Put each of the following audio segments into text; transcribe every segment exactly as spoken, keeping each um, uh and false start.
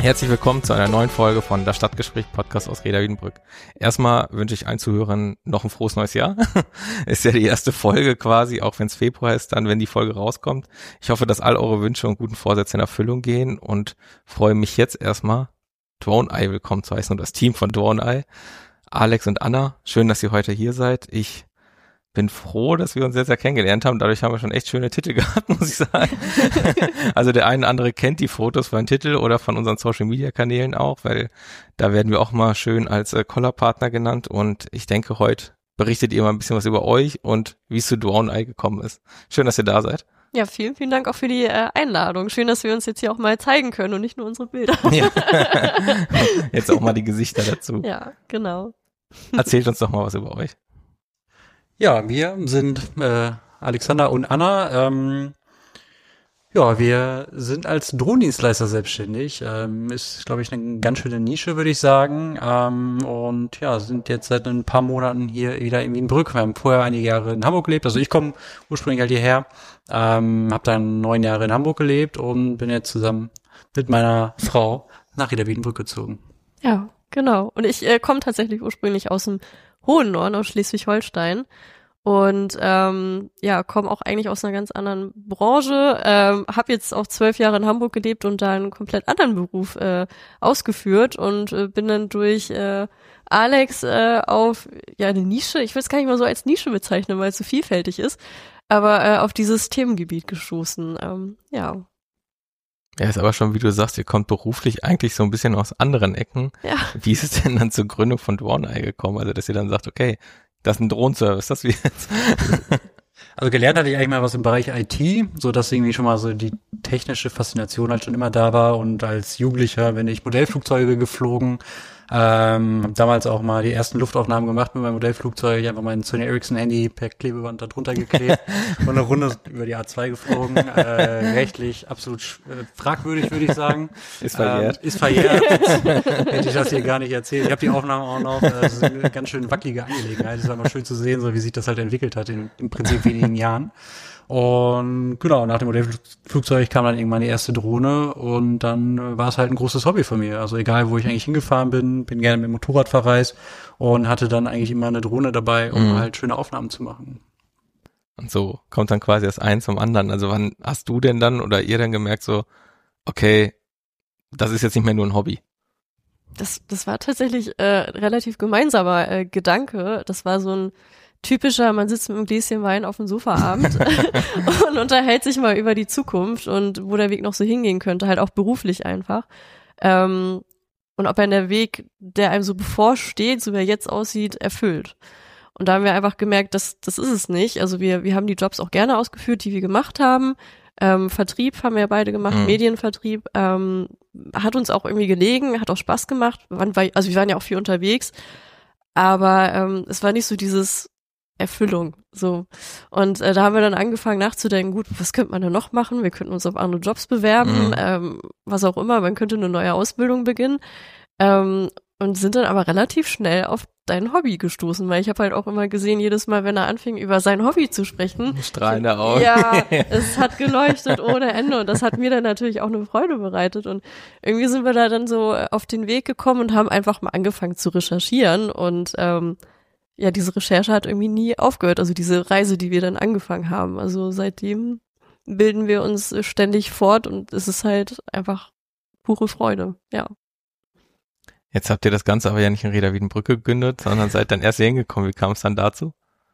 Herzlich willkommen zu einer neuen Folge von Das Stadtgespräch Podcast aus Reda Wiedenbrück. Erstmal wünsche ich allen Zuhörern noch ein frohes neues Jahr. Ist ja die erste Folge quasi, auch wenn es Februar ist, dann, wenn die Folge rauskommt. Ich hoffe, dass all eure Wünsche und guten Vorsätze in Erfüllung gehen und freue mich jetzt erstmal, Drone-Eye willkommen zu heißen und das Team von Drone-Eye. Alex und Anna, schön, dass ihr heute hier seid. Ich bin froh, dass wir uns jetzt ja kennengelernt haben. Dadurch haben wir schon echt schöne Titel gehabt, muss ich sagen. Also der eine oder andere kennt die Fotos von den Titel oder von unseren Social-Media-Kanälen auch, weil da werden wir auch mal schön als äh, Collar-Partner genannt. Und ich denke, heute berichtet ihr mal ein bisschen was über euch und wie es zu Drone-Eye gekommen ist. Schön, dass ihr da seid. Ja, vielen, vielen Dank auch für die äh, Einladung. Schön, dass wir uns jetzt hier auch mal zeigen können und nicht nur unsere Bilder. Ja. Jetzt auch mal die Gesichter dazu. Ja, genau. Erzählt uns doch mal was über euch. Ja, wir sind äh, Alexander und Anna. Ähm, ja, wir sind als Drohnendienstleister selbstständig. Ähm, ist, glaube ich, eine ganz schöne Nische, würde ich sagen. Ähm, und ja, sind jetzt seit ein paar Monaten hier wieder in Wiedenbrück. Wir haben vorher einige Jahre in Hamburg gelebt. Also ich komme ursprünglich halt hierher, ähm, habe dann neun Jahre in Hamburg gelebt und bin jetzt zusammen mit meiner Frau nach Reda Wiedenbrück gezogen. Ja, genau. Und ich äh, komme tatsächlich ursprünglich aus dem hohen Norden, aus Schleswig-Holstein und ähm, ja, komme auch eigentlich aus einer ganz anderen Branche, ähm, habe jetzt auch zwölf Jahre in Hamburg gelebt und da einen komplett anderen Beruf äh, ausgeführt und äh, bin dann durch äh, Alex äh, auf ja eine Nische, ich will es gar nicht mal so als Nische bezeichnen, weil es so vielfältig ist, aber äh, auf dieses Themengebiet gestoßen, ähm, ja. Ja, ist aber schon, wie du sagst, ihr kommt beruflich eigentlich so ein bisschen aus anderen Ecken. Ja. Wie ist es denn dann zur Gründung von Drone-Eye gekommen? Also, dass ihr dann sagt, okay, das ist ein Drohnenservice, das wir jetzt. Also gelernt hatte ich eigentlich mal was im Bereich I T, so dass irgendwie schon mal so die technische Faszination halt schon immer da war und als Jugendlicher bin ich Modellflugzeuge geflogen. Ähm, hab damals auch mal die ersten Luftaufnahmen gemacht mit meinem Modellflugzeug, einfach mein Sony Ericsson Handy per Klebeband da drunter geklebt und eine Runde über die A zwei geflogen. Äh, rechtlich absolut äh, fragwürdig, würde ich sagen. Ist verjährt. Ähm, ist verjährt. Hätte ich das hier gar nicht erzählt. Ich habe die Aufnahmen auch noch. Das ist eine ganz schön wackelige Angelegenheit. Es war mal schön zu sehen, so wie sich das halt entwickelt hat in im Prinzip wenigen Jahren. Und genau, nach dem Modellflugzeug kam dann irgendwann die erste Drohne und dann war es halt ein großes Hobby von mir. Also egal, wo ich eigentlich hingefahren bin, bin gerne mit dem Motorrad verreist und hatte dann eigentlich immer eine Drohne dabei, um mhm. halt schöne Aufnahmen zu machen. Und so kommt dann quasi das eins zum anderen. Also wann hast du denn dann oder ihr dann gemerkt so, okay, das ist jetzt nicht mehr nur ein Hobby? Das, das war tatsächlich äh, relativ gemeinsamer äh, Gedanke. Das war so ein typischer, man sitzt mit einem Gläschen Wein auf dem Sofaabend und unterhält sich mal über die Zukunft und wo der Weg noch so hingehen könnte, halt auch beruflich einfach. Ähm, und ob er der Weg, der einem so bevorsteht, so wie er jetzt aussieht, erfüllt. Und da haben wir einfach gemerkt, dass das ist es nicht. Also wir wir haben die Jobs auch gerne ausgeführt, die wir gemacht haben. Ähm, Vertrieb haben wir beide gemacht, mhm. Medienvertrieb. Ähm, hat uns auch irgendwie gelegen, hat auch Spaß gemacht. Also wir waren ja auch viel unterwegs. Aber ähm, es war nicht so dieses Erfüllung, so. Und äh, da haben wir dann angefangen nachzudenken, gut, was könnte man denn noch machen? Wir könnten uns auf andere Jobs bewerben, mhm. ähm, was auch immer, man könnte eine neue Ausbildung beginnen. Ähm, und sind dann aber relativ schnell auf dein Hobby gestoßen, weil ich habe halt auch immer gesehen, jedes Mal, wenn er anfing, über sein Hobby zu sprechen. Strahlende Augen. Ja, es hat geleuchtet ohne Ende und das hat mir dann natürlich auch eine Freude bereitet und irgendwie sind wir da dann so auf den Weg gekommen und haben einfach mal angefangen zu recherchieren und ähm, ja, diese Recherche hat irgendwie nie aufgehört, also diese Reise, die wir dann angefangen haben. Also seitdem bilden wir uns ständig fort und es ist halt einfach pure Freude, ja. Jetzt habt ihr das Ganze aber ja nicht in Reda Wiedenbrück gegründet, sondern seid dann erst hier hingekommen. Wie kam es dann dazu?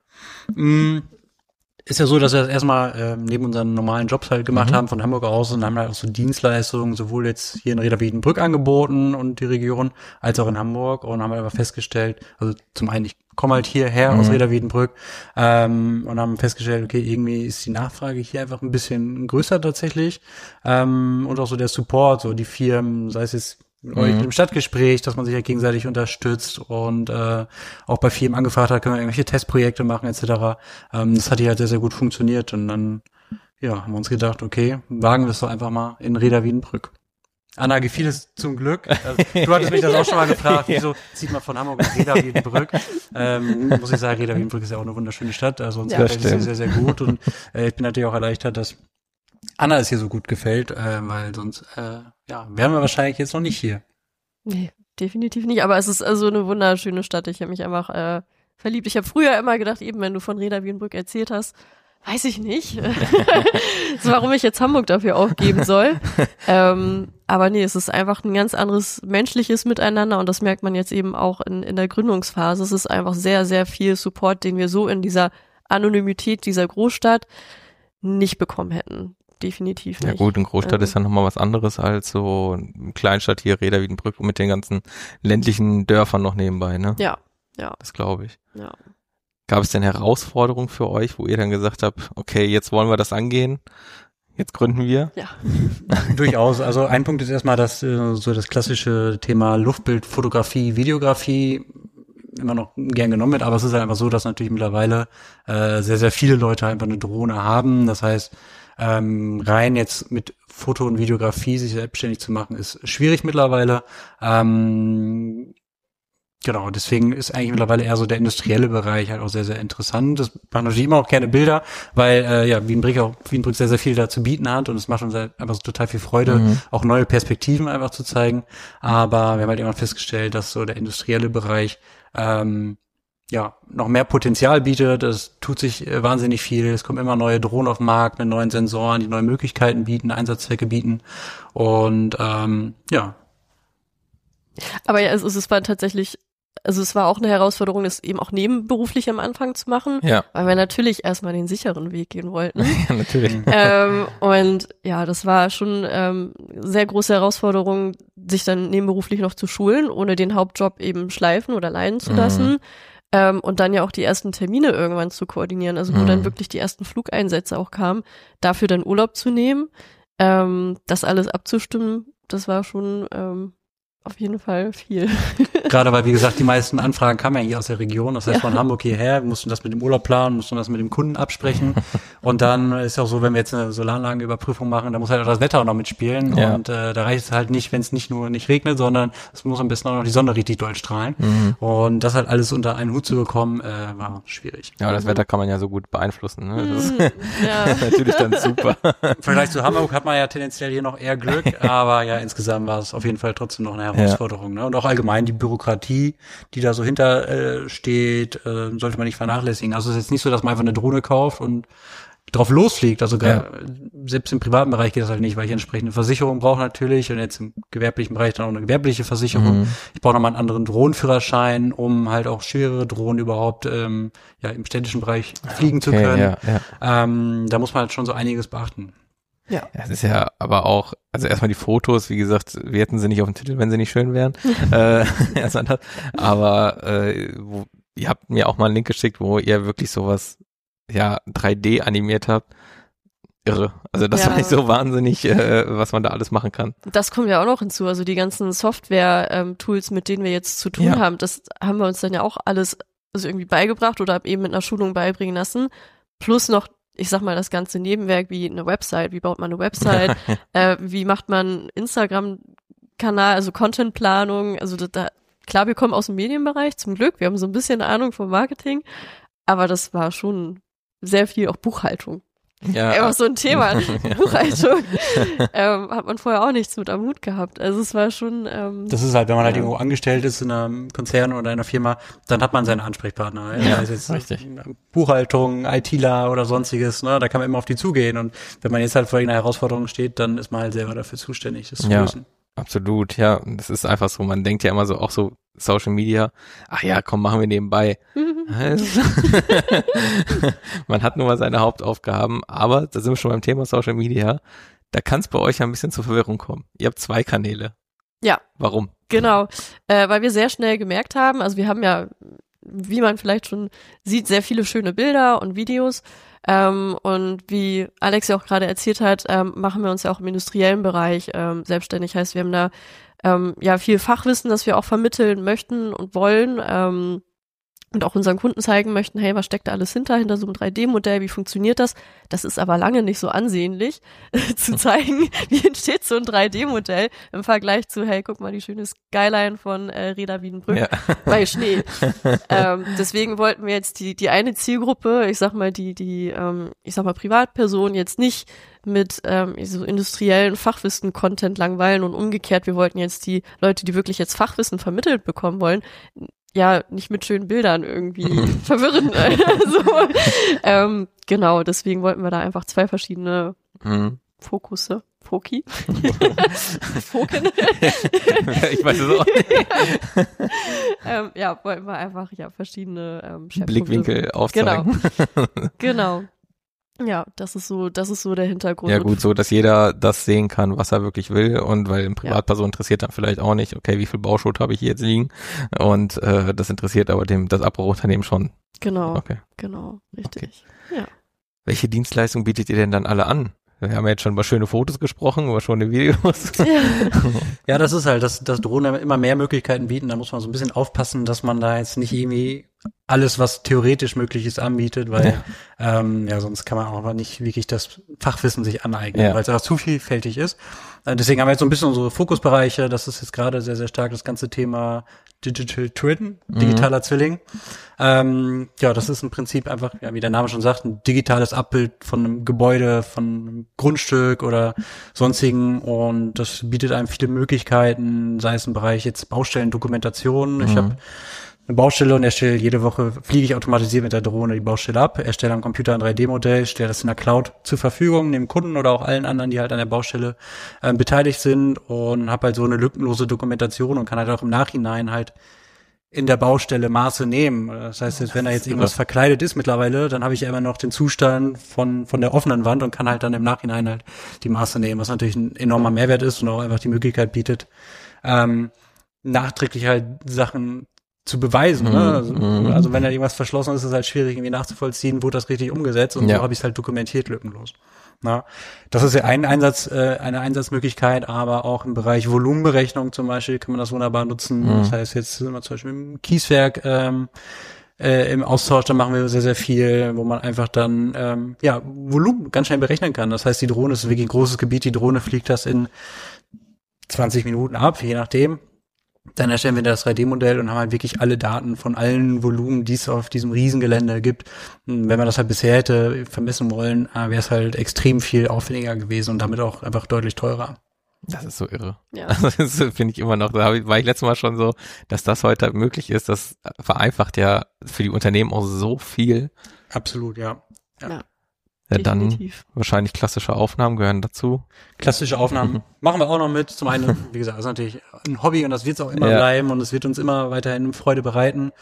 Mm. Ist ja so, dass wir das erstmal äh, neben unseren normalen Jobs halt gemacht mhm. haben von Hamburg aus und haben halt auch so Dienstleistungen sowohl jetzt hier in Reda Wiedenbrück angeboten und die Region, als auch in Hamburg und haben halt aber festgestellt, also zum einen, ich komme halt hierher mhm. aus Reda Wiedenbrück ähm, und haben festgestellt, okay, irgendwie ist die Nachfrage hier einfach ein bisschen größer tatsächlich ähm, und auch so der Support, so die Firmen, sei es jetzt mit euch Mhm. im Stadtgespräch, dass man sich ja gegenseitig unterstützt und äh, auch bei Firmen angefragt hat, können wir irgendwelche Testprojekte machen et cetera. Ähm, das hat hier halt sehr, sehr gut funktioniert und dann ja, haben wir uns gedacht, okay, wagen wir es doch einfach mal in Reda Wiedenbrück. Anna gefiel es zum Glück. Also, du hattest mich das auch schon mal gefragt, wieso zieht man von Hamburg nach Reda Wiedenbrück? Ähm, muss ich sagen, Reda Wiedenbrück ist ja auch eine wunderschöne Stadt, also uns Ja, gefällt es sehr, sehr gut und äh, ich bin natürlich auch erleichtert, dass Anna es hier so gut gefällt, äh, weil sonst äh, ja, wären wir wahrscheinlich jetzt noch nicht hier. Nee, definitiv nicht. Aber es ist also eine wunderschöne Stadt. Ich habe mich einfach äh, verliebt. Ich habe früher immer gedacht, eben wenn du von Reda Wiedenbrück erzählt hast, weiß ich nicht, so, warum ich jetzt Hamburg dafür aufgeben soll. ähm, aber nee, es ist einfach ein ganz anderes menschliches Miteinander und das merkt man jetzt eben auch in, in der Gründungsphase. Es ist einfach sehr, sehr viel Support, den wir so in dieser Anonymität dieser Großstadt nicht bekommen hätten. Definitiv nicht. Ja gut, in Großstadt ähm, ist ja nochmal was anderes als so eine Kleinstadt hier, Reda Wiedenbrück mit den ganzen ländlichen Dörfern noch nebenbei, ne? Ja, ja. Das glaube ich. Ja. Gab es denn Herausforderungen für euch, wo ihr dann gesagt habt, okay, jetzt wollen wir das angehen, jetzt gründen wir? Ja. Durchaus. Also ein Punkt ist erstmal das äh, so das klassische Thema Luftbildfotografie, Videografie immer noch gern genommen wird, aber es ist halt einfach so, dass natürlich mittlerweile äh, sehr, sehr viele Leute einfach eine Drohne haben. Das heißt, ähm, rein jetzt mit Foto und Videografie sich selbstständig zu machen, ist schwierig mittlerweile. Ähm, Genau, deswegen ist eigentlich mittlerweile eher so der industrielle Bereich halt auch sehr, sehr interessant. Das macht natürlich immer auch gerne Bilder, weil äh, ja Wiedenbrück auch Wiedenbrück sehr, sehr viel da zu bieten hat und es macht uns halt einfach so total viel Freude, mhm. auch neue Perspektiven einfach zu zeigen. Aber wir haben halt immer festgestellt, dass so der industrielle Bereich ähm, ja noch mehr Potenzial bietet. Es tut sich äh, wahnsinnig viel. Es kommen immer neue Drohnen auf den Markt mit neuen Sensoren, die neue Möglichkeiten bieten, Einsatzzwecke bieten. Und ähm, ja. Aber ja, also es war tatsächlich Also es war auch eine Herausforderung, das eben auch nebenberuflich am Anfang zu machen, ja. weil wir natürlich erstmal den sicheren Weg gehen wollten. Ja, natürlich. ähm, und ja, das war schon ähm, sehr große Herausforderung, sich dann nebenberuflich noch zu schulen, ohne den Hauptjob eben schleifen oder leiden zu lassen. Mhm. Ähm, und dann ja auch die ersten Termine irgendwann zu koordinieren, also wo mhm. dann wirklich die ersten Flugeinsätze auch kamen, dafür dann Urlaub zu nehmen, ähm, das alles abzustimmen, das war schon ähm, auf jeden Fall viel. Gerade weil, wie gesagt, die meisten Anfragen kamen ja hier aus der Region. Das heißt, ja. von Hamburg hierher, wir mussten das mit dem Urlaub planen, mussten das mit dem Kunden absprechen. Und dann ist ja auch so, wenn wir jetzt eine Solaranlagenüberprüfung machen, da muss halt auch das Wetter auch noch mitspielen. Ja. Und äh, da reicht es halt nicht, wenn es nicht nur nicht regnet, sondern es muss am besten auch noch die Sonne richtig doll strahlen. Mhm. Und das halt alles unter einen Hut zu bekommen, äh, war schwierig. Ja, das Wetter kann man ja so gut beeinflussen. Ne? Das ist ja. natürlich dann super. Im Vergleich zu Hamburg hat man ja tendenziell hier noch eher Glück, aber ja, insgesamt war es auf jeden Fall trotzdem noch eine Herausforderung, ja. ne? Und auch allgemein die Bürokratie, die da so hinter äh, steht, äh, sollte man nicht vernachlässigen. Also es ist jetzt nicht so, dass man einfach eine Drohne kauft und drauf losfliegt. Also ja. selbst im privaten Bereich geht das halt nicht, weil ich entsprechende Versicherung brauche natürlich und jetzt im gewerblichen Bereich dann auch eine gewerbliche Versicherung. Mhm. Ich brauche nochmal einen anderen Drohnenführerschein, um halt auch schwerere Drohnen überhaupt ähm, ja im städtischen Bereich fliegen okay, zu können. Ja, ja. Ähm, da muss man halt schon so einiges beachten. Ja. ja, es ist ja aber auch, also erstmal die Fotos, wie gesagt, wir hätten sie nicht auf dem Titel, wenn sie nicht schön wären. äh, aber äh, wo, ihr habt mir auch mal einen Link geschickt, wo ihr wirklich sowas, ja, drei D animiert habt. Irre. Also das ja. war nicht so wahnsinnig, äh, was man da alles machen kann. Das kommt ja auch noch hinzu. Also die ganzen Software-Tools, mit denen wir jetzt zu tun ja. haben, das haben wir uns dann ja auch alles also irgendwie beigebracht oder eben mit einer Schulung beibringen lassen. Plus noch ich sag mal, das ganze Nebenwerk wie eine Website, wie baut man eine Website, äh, wie macht man Instagram-Kanal, also Contentplanung, also da, da, klar, wir kommen aus dem Medienbereich, zum Glück, wir haben so ein bisschen Ahnung vom Marketing, aber das war schon sehr viel auch Buchhaltung. Ja. Einfach so ein Thema, Buchhaltung, ähm, hat man vorher auch nichts mit am Hut gehabt. Also es war schon ähm, das ist halt, wenn man halt ja. irgendwo angestellt ist in einem Konzern oder in einer Firma, dann hat man seine Ansprechpartner. Ja, also jetzt richtig. Buchhaltung, ITler oder sonstiges, ne, da kann man immer auf die zugehen und wenn man jetzt halt vor irgendeiner Herausforderung steht, dann ist man halt selber dafür zuständig, das zu ja. lösen. Absolut, ja. Das ist einfach so, man denkt ja immer so, auch so Social Media, ach ja, komm, machen wir nebenbei. Man hat nur mal seine Hauptaufgaben, aber da sind wir schon beim Thema Social Media, da kann es bei euch ein bisschen zur Verwirrung kommen. Ihr habt zwei Kanäle. Ja. Warum? Genau, äh, weil wir sehr schnell gemerkt haben, also wir haben ja, wie man vielleicht schon sieht, sehr viele schöne Bilder und Videos. Ähm, und wie Alex ja auch gerade erzählt hat, ähm, machen wir uns ja auch im industriellen Bereich ähm, selbstständig. Heißt, wir haben da ähm, ja viel Fachwissen, das wir auch vermitteln möchten und wollen. Ähm, und auch unseren Kunden zeigen möchten, hey, was steckt da alles hinter, hinter so einem drei D-Modell, wie funktioniert das? Das ist aber lange nicht so ansehnlich, zu zeigen, wie entsteht so ein drei D-Modell im Vergleich zu, hey, guck mal, die schöne Skyline von äh, Reda Wiedenbrück ja. bei Schnee. ähm, deswegen wollten wir jetzt die die eine Zielgruppe, ich sag mal, die, die ähm, ich sag mal, Privatpersonen jetzt nicht mit ähm, so industriellen Fachwissen-Content langweilen und umgekehrt, wir wollten jetzt die Leute, die wirklich jetzt Fachwissen vermittelt bekommen wollen, ja, nicht mit schönen Bildern irgendwie verwirren. Also, ähm, genau, deswegen wollten wir da einfach zwei verschiedene mhm. Fokusse. Foki? Foken? Ich weiß es auch nicht. ähm, ja, wollten wir einfach ja verschiedene ähm, Blickwinkel aufzeigen. Genau. Genau. Ja, das ist so, das ist so der Hintergrund. Ja gut, so, dass jeder das sehen kann, was er wirklich will und weil eine Privatperson ja. interessiert dann vielleicht auch nicht, okay, wie viel Bauschutt habe ich hier jetzt liegen und äh, das interessiert aber dem das Abbruchunternehmen schon. Genau, okay. genau, richtig, okay. Ja. Welche Dienstleistung bietet ihr denn dann alle an? Wir haben ja jetzt schon über schöne Fotos gesprochen, über schöne Videos. Ja, ja das ist halt, dass, dass Drohnen immer mehr Möglichkeiten bieten. Da muss man so ein bisschen aufpassen, dass man da jetzt nicht irgendwie alles, was theoretisch möglich ist, anbietet, weil ja, ähm, ja sonst kann man auch nicht wirklich das Fachwissen sich aneignen, ja. weil es einfach zu vielfältig ist. Äh, deswegen haben wir jetzt so ein bisschen unsere Fokusbereiche. Das ist jetzt gerade sehr, sehr stark das ganze Thema Digital Twin, digitaler mhm. Zwilling. Ähm, ja, das ist im Prinzip einfach, ja, wie der Name schon sagt, ein digitales Abbild von einem Gebäude, von einem Grundstück oder sonstigen und das bietet einem viele Möglichkeiten, sei es im Bereich jetzt Baustellendokumentation. Mhm. Ich habe eine Baustelle und erstelle jede Woche, fliege ich automatisiert mit der Drohne die Baustelle ab, erstelle am Computer ein drei D-Modell, stelle das in der Cloud zur Verfügung, dem Kunden oder auch allen anderen, die halt an der Baustelle äh, beteiligt sind und habe halt so eine lückenlose Dokumentation und kann halt auch im Nachhinein halt in der Baustelle Maße nehmen. Das heißt, jetzt, wenn da jetzt irgendwas verkleidet ist mittlerweile, dann habe ich ja immer noch den Zustand von von der offenen Wand und kann halt dann im Nachhinein halt die Maße nehmen, was natürlich ein enormer Mehrwert ist und auch einfach die Möglichkeit bietet, ähm, nachträglich halt Sachen zu beweisen. Mhm. Ne? Also, mhm. also wenn da irgendwas verschlossen ist, ist es halt schwierig irgendwie nachzuvollziehen, wurde das richtig umgesetzt und ja. so habe ich es halt dokumentiert lückenlos. Na, das ist ja ein Einsatz, äh, eine Einsatzmöglichkeit, aber auch im Bereich Volumenberechnung zum Beispiel kann man das wunderbar nutzen. Mhm. Das heißt, jetzt sind wir zum Beispiel im Kieswerk ähm, äh, im Austausch, da machen wir sehr, sehr viel, wo man einfach dann ähm, ja Volumen ganz schnell berechnen kann. Das heißt, die Drohne ist wirklich ein großes Gebiet, die Drohne fliegt das in zwanzig Minuten ab, je nachdem. Dann erstellen wir das drei D-Modell und haben halt wirklich alle Daten von allen Volumen, die es auf diesem Riesengelände gibt. Und wenn man das halt bisher hätte vermessen wollen, wäre es halt extrem viel aufwendiger gewesen und damit auch einfach deutlich teurer. Das ist so irre. Ja. Also das finde ich immer noch, da war ich letztes Mal schon so, dass das heute möglich ist. Das vereinfacht ja für die Unternehmen auch so viel. Absolut, ja. Ja. ja. Ja, dann wahrscheinlich klassische Aufnahmen gehören dazu. Klassische Aufnahmen mhm. machen wir auch noch mit. Zum einen, wie gesagt, das ist natürlich ein Hobby und das wird es auch immer ja. bleiben und es wird uns immer weiterhin Freude bereiten.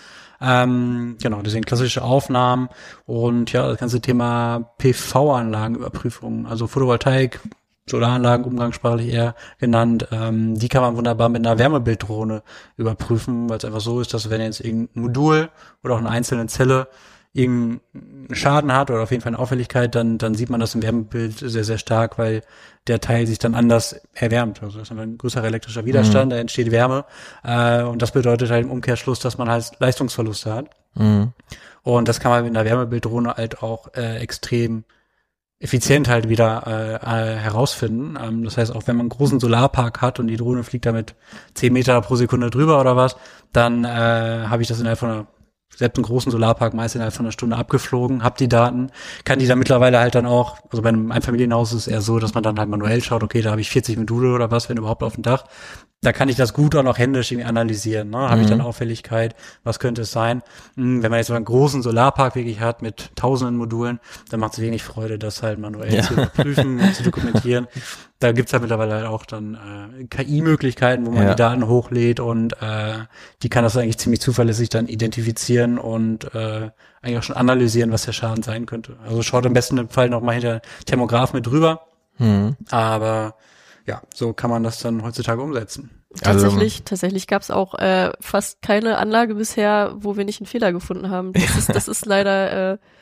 Ähm, genau, deswegen klassische Aufnahmen und ja, das ganze Thema P V-Anlagenüberprüfung, also Photovoltaik, Solaranlagen, umgangssprachlich eher genannt, ähm, die kann man wunderbar mit einer Wärmebilddrohne überprüfen, weil es einfach so ist, dass wenn jetzt irgendein Modul oder auch eine einzelne Zelle irgendeinen Schaden hat oder auf jeden Fall eine Auffälligkeit, dann dann sieht man das im Wärmebild sehr, sehr stark, weil der Teil sich dann anders erwärmt. Also das ist ein größerer elektrischer Widerstand, mhm. da entsteht Wärme äh, und das bedeutet halt im Umkehrschluss, dass man halt Leistungsverluste hat. Mhm. Und das kann man mit einer Wärmebilddrohne halt auch äh, extrem effizient halt wieder äh, äh, herausfinden. Ähm, das heißt, auch wenn man einen großen Solarpark hat und die Drohne fliegt damit zehn Meter pro Sekunde drüber oder was, dann äh, habe ich das innerhalb von einer selbst einen großen Solarpark meist innerhalb von einer Stunde abgeflogen, hab die Daten, kann die dann mittlerweile halt dann auch, also bei einem Einfamilienhaus ist es eher so, dass man dann halt manuell schaut, okay, da habe ich vierzig Module oder was, wenn überhaupt auf dem Dach. Da kann ich das gut auch noch händisch irgendwie analysieren. Ne? Habe mhm. ich dann Auffälligkeit, was könnte es sein? Hm, wenn man jetzt so einen großen Solarpark wirklich hat mit tausenden Modulen, dann macht es wenig Freude, das halt manuell ja. zu überprüfen und zu dokumentieren. Da gibt's ja mittlerweile halt auch dann äh, K I-Möglichkeiten, wo man ja. die Daten hochlädt und äh, die kann das eigentlich ziemlich zuverlässig dann identifizieren und äh, eigentlich auch schon analysieren, was der Schaden sein könnte. Also schaut im besten Fall noch mal hinter Thermograph mit drüber. Mhm. Aber ja, so kann man das dann heutzutage umsetzen. Tatsächlich, also, tatsächlich gab es auch äh, fast keine Anlage bisher, wo wir nicht einen Fehler gefunden haben. Das ist, das ist leider äh,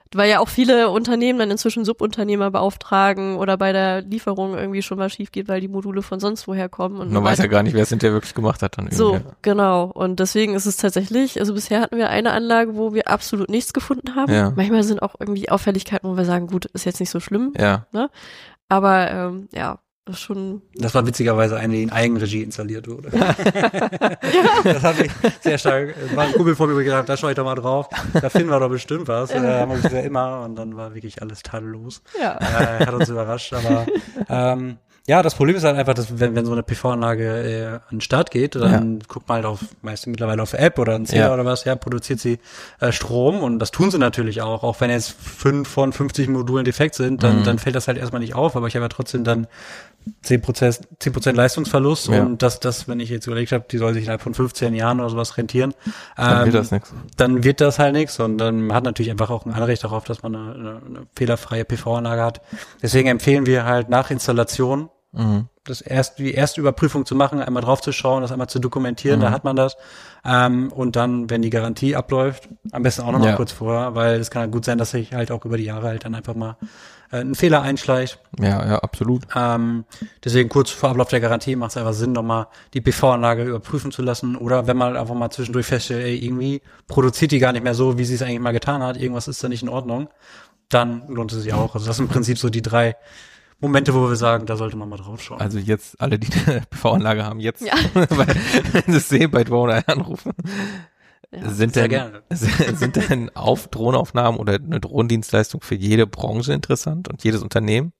weil ja auch viele Unternehmen dann inzwischen Subunternehmer beauftragen oder bei der Lieferung irgendwie schon mal schief geht, weil die Module von sonst woher kommen. Und man weiß ja gar nicht, wer es hinterher wirklich gemacht hat. Dann so, irgendwie. genau. Und deswegen ist es tatsächlich, also bisher hatten wir eine Anlage, wo wir absolut nichts gefunden haben. Ja. Manchmal sind auch irgendwie Auffälligkeiten, wo wir sagen, gut, ist jetzt nicht so schlimm. Ja. Ne? Aber ähm, ja, das ist schon... Das war witzigerweise eine, die in Eigenregie installiert wurde. Ja. Das hat mich sehr stark, war ein Kumpel von mir gedacht, da schaue ich doch mal drauf, da finden wir doch bestimmt was. Ja. Da haben wir uns ja immer und dann war wirklich alles tadellos. Ja. Äh, hat uns überrascht, aber ähm, ja, das Problem ist halt einfach, dass wenn, wenn so eine P V-Anlage äh, an den Start geht, dann ja. guckt man halt auf, meistens mittlerweile auf App oder ein Zähler ja. oder was, ja, produziert sie äh, Strom und das tun sie natürlich auch, auch wenn jetzt fünf von fünfzig Modulen defekt sind, dann, mhm. dann fällt das halt erstmal nicht auf, aber ich habe ja trotzdem dann zehn Prozent, zehn Prozent Leistungsverlust ja. und das, das, wenn ich jetzt überlegt habe, die soll sich innerhalb von fünfzehn Jahren oder sowas rentieren, dann ähm, wird das nichts. Dann wird das halt nichts und dann man hat natürlich einfach auch ein Anrecht darauf, dass man eine, eine, eine fehlerfreie P V-Anlage hat. Deswegen empfehlen wir halt nach Installation mhm. das erst, die erste Überprüfung zu machen, einmal drauf zu schauen, das einmal zu dokumentieren, mhm. da hat man das. Ähm, und dann, wenn die Garantie abläuft, am besten auch noch mal ja. kurz vorher, weil es kann halt gut sein, dass sich halt auch über die Jahre halt dann einfach mal äh, ein Fehler einschleicht. Ja, ja, absolut. Ähm, deswegen kurz vor Ablauf der Garantie macht es einfach Sinn, nochmal die P V-Anlage überprüfen zu lassen oder wenn man einfach mal zwischendurch feststellt, ey, irgendwie produziert die gar nicht mehr so, wie sie es eigentlich mal getan hat, irgendwas ist da nicht in Ordnung, dann lohnt es sich auch. Also das sind im Prinzip so die drei Momente, wo wir sagen, da sollte man mal drauf schauen. Also jetzt alle, die eine P V-Anlage haben, jetzt, ja. wenn sie es sehen, bei Drone anrufen. Ja, sind denn, gerne. sind denn auf Drohnenaufnahmen oder eine Drohnendienstleistung für jede Branche interessant und jedes Unternehmen?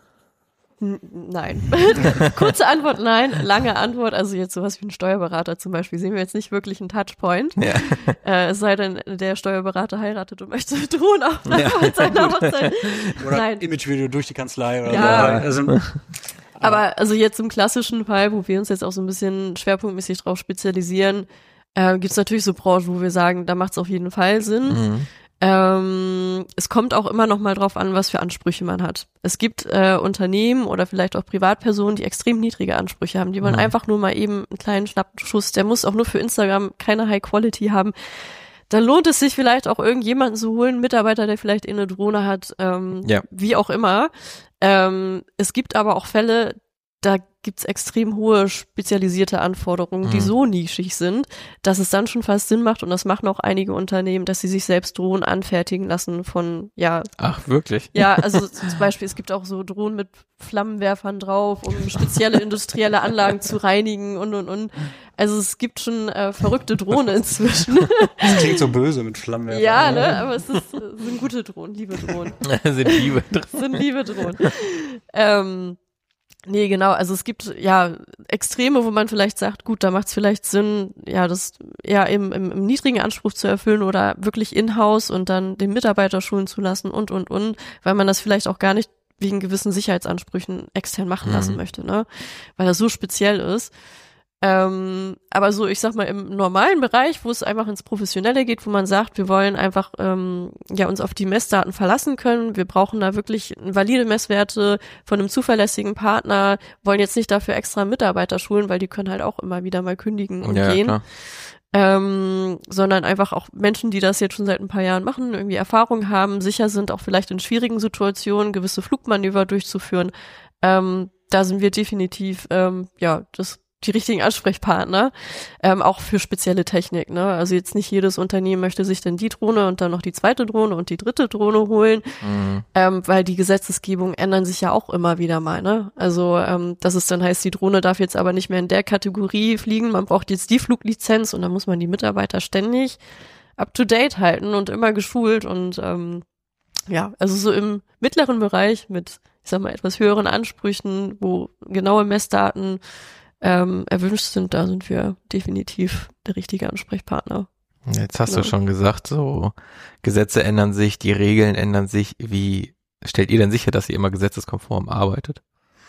Nein. Kurze Antwort, nein. Lange Antwort, also jetzt sowas wie ein Steuerberater zum Beispiel, sehen wir jetzt nicht wirklich einen Touchpoint. Ja. Äh, es sei denn, der Steuerberater heiratet und möchte Drohnenaufnahmen ja. mit seiner Hochzeit. Oder nein. Imagevideo durch die Kanzlei. Oder ja. so. Also, aber also jetzt im klassischen Fall, wo wir uns jetzt auch so ein bisschen schwerpunktmäßig drauf spezialisieren, äh, gibt es natürlich so Branchen, wo wir sagen, da macht es auf jeden Fall Sinn. Mhm. Ähm, es kommt auch immer noch mal drauf an, was für Ansprüche man hat. Es gibt äh, Unternehmen oder vielleicht auch Privatpersonen, die extrem niedrige Ansprüche haben. Die wollen mhm. einfach nur mal eben einen kleinen Schnappschuss. Der muss auch nur für Instagram keine High Quality haben. Dann lohnt es sich vielleicht auch irgendjemanden zu holen, einen Mitarbeiter, der vielleicht eine Drohne hat, ähm, ja. wie auch immer. Ähm, es gibt aber auch Fälle, da gibt's extrem hohe spezialisierte Anforderungen, die mhm. so nischig sind, dass es dann schon fast Sinn macht, und das machen auch einige Unternehmen, dass sie sich selbst Drohnen anfertigen lassen von, ja. Ach, wirklich? Ja, also zum Beispiel, es gibt auch so Drohnen mit Flammenwerfern drauf, um spezielle industrielle Anlagen zu reinigen und, und, und. Also es gibt schon äh, verrückte Drohnen inzwischen. Das klingt so böse mit Flammenwerfern. Ja, ne, aber es ist, sind gute Drohnen, liebe Drohnen. sind liebe Drohnen. sind liebe Drohnen. ähm, Nee, genau, also es gibt ja Extreme, wo man vielleicht sagt, gut, da macht es vielleicht Sinn, ja, das eher im, im, im niedrigen Anspruch zu erfüllen oder wirklich in-house und dann den Mitarbeiter schulen zu lassen und, und, und, weil man das vielleicht auch gar nicht wegen gewissen Sicherheitsansprüchen extern machen lassen mhm. möchte, ne, weil das so speziell ist. Ähm, aber so, ich sag mal, im normalen Bereich, wo es einfach ins Professionelle geht, wo man sagt, wir wollen einfach ähm, ja uns auf die Messdaten verlassen können, wir brauchen da wirklich valide Messwerte von einem zuverlässigen Partner, wollen jetzt nicht dafür extra Mitarbeiter schulen, weil die können halt auch immer wieder mal kündigen und ja, gehen, klar. Ähm, sondern einfach auch Menschen, die das jetzt schon seit ein paar Jahren machen, irgendwie Erfahrung haben, sicher sind, auch vielleicht in schwierigen Situationen gewisse Flugmanöver durchzuführen. Ähm, da sind wir definitiv, ähm, ja, das die richtigen Ansprechpartner, ähm, auch für spezielle Technik, ne? Also jetzt nicht jedes Unternehmen möchte sich dann die Drohne und dann noch die zweite Drohne und die dritte Drohne holen, mhm. ähm, weil die Gesetzesgebungen ändern sich ja auch immer wieder mal, ne? Also, ähm, dass es dann heißt, die Drohne darf jetzt aber nicht mehr in der Kategorie fliegen, man braucht jetzt die Fluglizenz und dann muss man die Mitarbeiter ständig up to date halten und immer geschult und, ähm, ja, also so im mittleren Bereich mit, ich sag mal, etwas höheren Ansprüchen, wo genaue Messdaten Ähm, erwünscht sind, da sind wir definitiv der richtige Ansprechpartner. Jetzt hast ja. du schon gesagt, so Gesetze ändern sich, die Regeln ändern sich. Wie stellt ihr denn sicher, dass ihr immer gesetzeskonform arbeitet?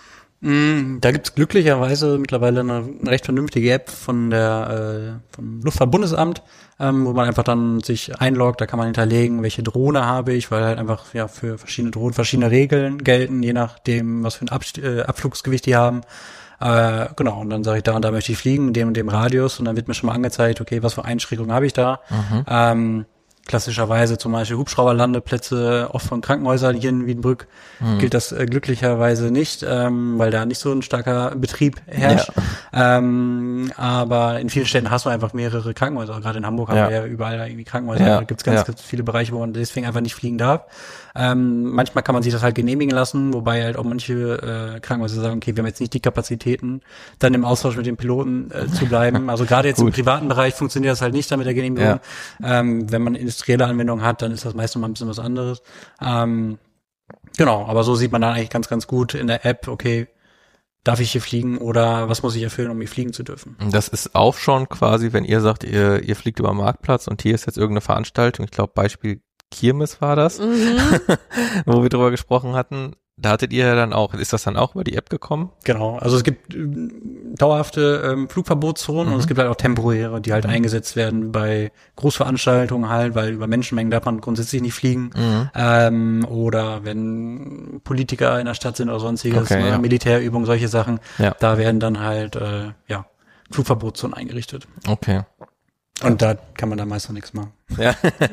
Mm, da gibt's glücklicherweise mittlerweile eine, eine recht vernünftige App von der äh, vom Luftfahrtbundesamt, ähm, wo man einfach dann sich einloggt, da kann man hinterlegen, welche Drohne habe ich, weil halt einfach ja für verschiedene Drohnen verschiedene Regeln gelten, je nachdem, was für ein Ab- äh, Abflugsgewicht die haben. Äh, genau, und dann sage ich, da und da möchte ich fliegen, in dem und dem Radius, und dann wird mir schon mal angezeigt, okay, was für Einschränkungen habe ich da. Mhm. Ähm, klassischerweise zum Beispiel Hubschrauberlandeplätze, oft von Krankenhäusern hier in Wiedenbrück mhm. gilt das äh, glücklicherweise nicht, ähm, weil da nicht so ein starker Betrieb herrscht. Ja. Ähm, aber in vielen Städten hast du einfach mehrere Krankenhäuser. Gerade in Hamburg haben ja. wir ja überall irgendwie Krankenhäuser. Ja. Da gibt's ganz, ja. ganz viele Bereiche, wo man deswegen einfach nicht fliegen darf. Ähm, manchmal kann man sich das halt genehmigen lassen, wobei halt auch manche äh, Krankenhäuser sagen, okay, wir haben jetzt nicht die Kapazitäten, dann im Austausch mit den Piloten äh, zu bleiben. Also gerade jetzt im privaten Bereich funktioniert das halt nicht dann mit der Genehmigung. Ja. Ähm, wenn man industrielle Anwendungen hat, dann ist das meistens mal ein bisschen was anderes. Ähm, genau, aber so sieht man dann eigentlich ganz, ganz gut in der App, okay, darf ich hier fliegen oder was muss ich erfüllen, um hier fliegen zu dürfen? Das ist auch schon quasi, wenn ihr sagt, ihr, ihr fliegt über den Marktplatz und hier ist jetzt irgendeine Veranstaltung, ich glaube Beispiel Kirmes war das, mhm. wo wir drüber gesprochen hatten. Da hattet ihr ja dann auch, ist das dann auch über die App gekommen? Genau, also es gibt äh, dauerhafte ähm, Flugverbotszonen mhm. und es gibt halt auch temporäre, die halt mhm. eingesetzt werden bei Großveranstaltungen halt, weil über Menschenmengen darf man grundsätzlich nicht fliegen mhm. ähm, oder wenn Politiker in der Stadt sind oder sonstiges, okay, ne, ja. Militärübungen, solche Sachen, ja. da werden dann halt äh, ja Flugverbotszonen eingerichtet. Okay. Und da kann man dann meist noch nichts machen. Ja.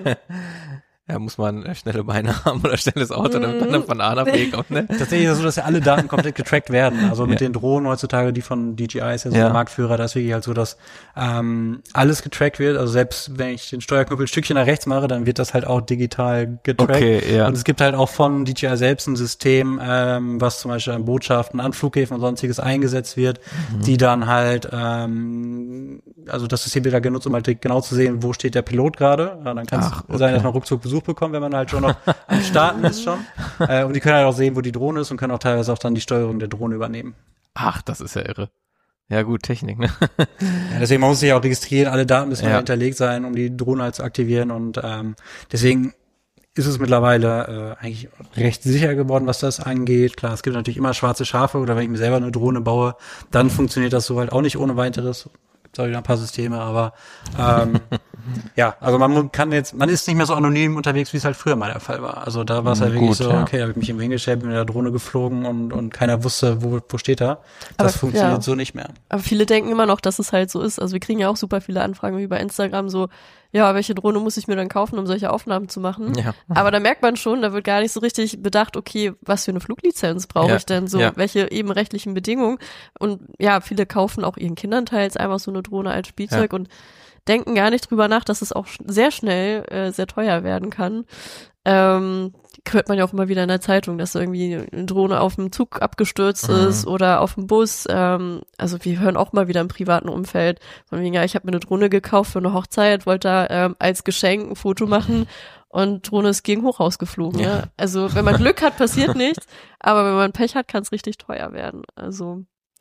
Ja, muss man schnelle Beine haben oder schnelles Auto, damit man dann von A nach B kommt, ne? Tatsächlich ist es so, dass ja alle Daten komplett getrackt werden. Also mit ja. den Drohnen heutzutage, die von D J I ist ja so ja. der Marktführer, da ist wirklich halt so, dass ähm, alles getrackt wird. Also selbst wenn ich den Steuerknüppel ein Stückchen nach rechts mache, dann wird das halt auch digital getrackt. Okay, ja. Und es gibt halt auch von D J I selbst ein System, ähm, was zum Beispiel an Botschaften, an Flughäfen und sonstiges eingesetzt wird, mhm. die dann halt, ähm, also das System wird da genutzt, um halt genau zu sehen, wo steht der Pilot gerade. Ja, dann kann es okay. sein, dass man ruckzuck Besuch bekommt, wenn man halt schon noch am Starten ist schon. Äh, und die können halt auch sehen, wo die Drohne ist und können auch teilweise auch dann die Steuerung der Drohne übernehmen. Ach, das ist ja irre. Ja gut, Technik, ne? Ja, deswegen man muss sich auch registrieren, alle Daten müssen ja. hinterlegt sein, um die Drohne halt zu aktivieren und ähm, deswegen ist es mittlerweile äh, eigentlich recht sicher geworden, was das angeht. Klar, es gibt natürlich immer schwarze Schafe oder wenn ich mir selber eine Drohne baue, dann funktioniert das so halt auch nicht ohne weiteres. Gibt auch wieder ein paar Systeme, aber ähm, ja, also man kann jetzt, man ist nicht mehr so anonym unterwegs, wie es halt früher mal der Fall war. Also da war es halt Gut, wirklich so, ja. okay, da habe ich mich irgendwo hingestellt, bin mit der Drohne geflogen und und keiner wusste, wo wo steht er. Das aber, funktioniert ja. so nicht mehr. Aber viele denken immer noch, dass es halt so ist. Also wir kriegen ja auch super viele Anfragen wie bei Instagram so, ja, welche Drohne muss ich mir dann kaufen, um solche Aufnahmen zu machen? Ja. Aber da merkt man schon, da wird gar nicht so richtig bedacht, okay, was für eine Fluglizenz brauche ja. ich denn so, ja. welche eben rechtlichen Bedingungen? Und ja, viele kaufen auch ihren Kindern teils einfach so eine Drohne als Spielzeug ja. und denken gar nicht drüber nach, dass es auch sehr schnell äh, sehr teuer werden kann. Ähm, hört man ja auch immer wieder in der Zeitung, dass irgendwie eine Drohne auf dem Zug abgestürzt mhm. ist oder auf dem Bus. Ähm, also wir hören auch mal wieder im privaten Umfeld von wegen, ja, ich habe mir eine Drohne gekauft für eine Hochzeit, wollte da ähm, als Geschenk ein Foto machen und Drohne ist gegen Hochhaus geflogen. Ja. Ja? Also wenn man Glück hat, passiert nichts, aber wenn man Pech hat, kann es richtig teuer werden. Also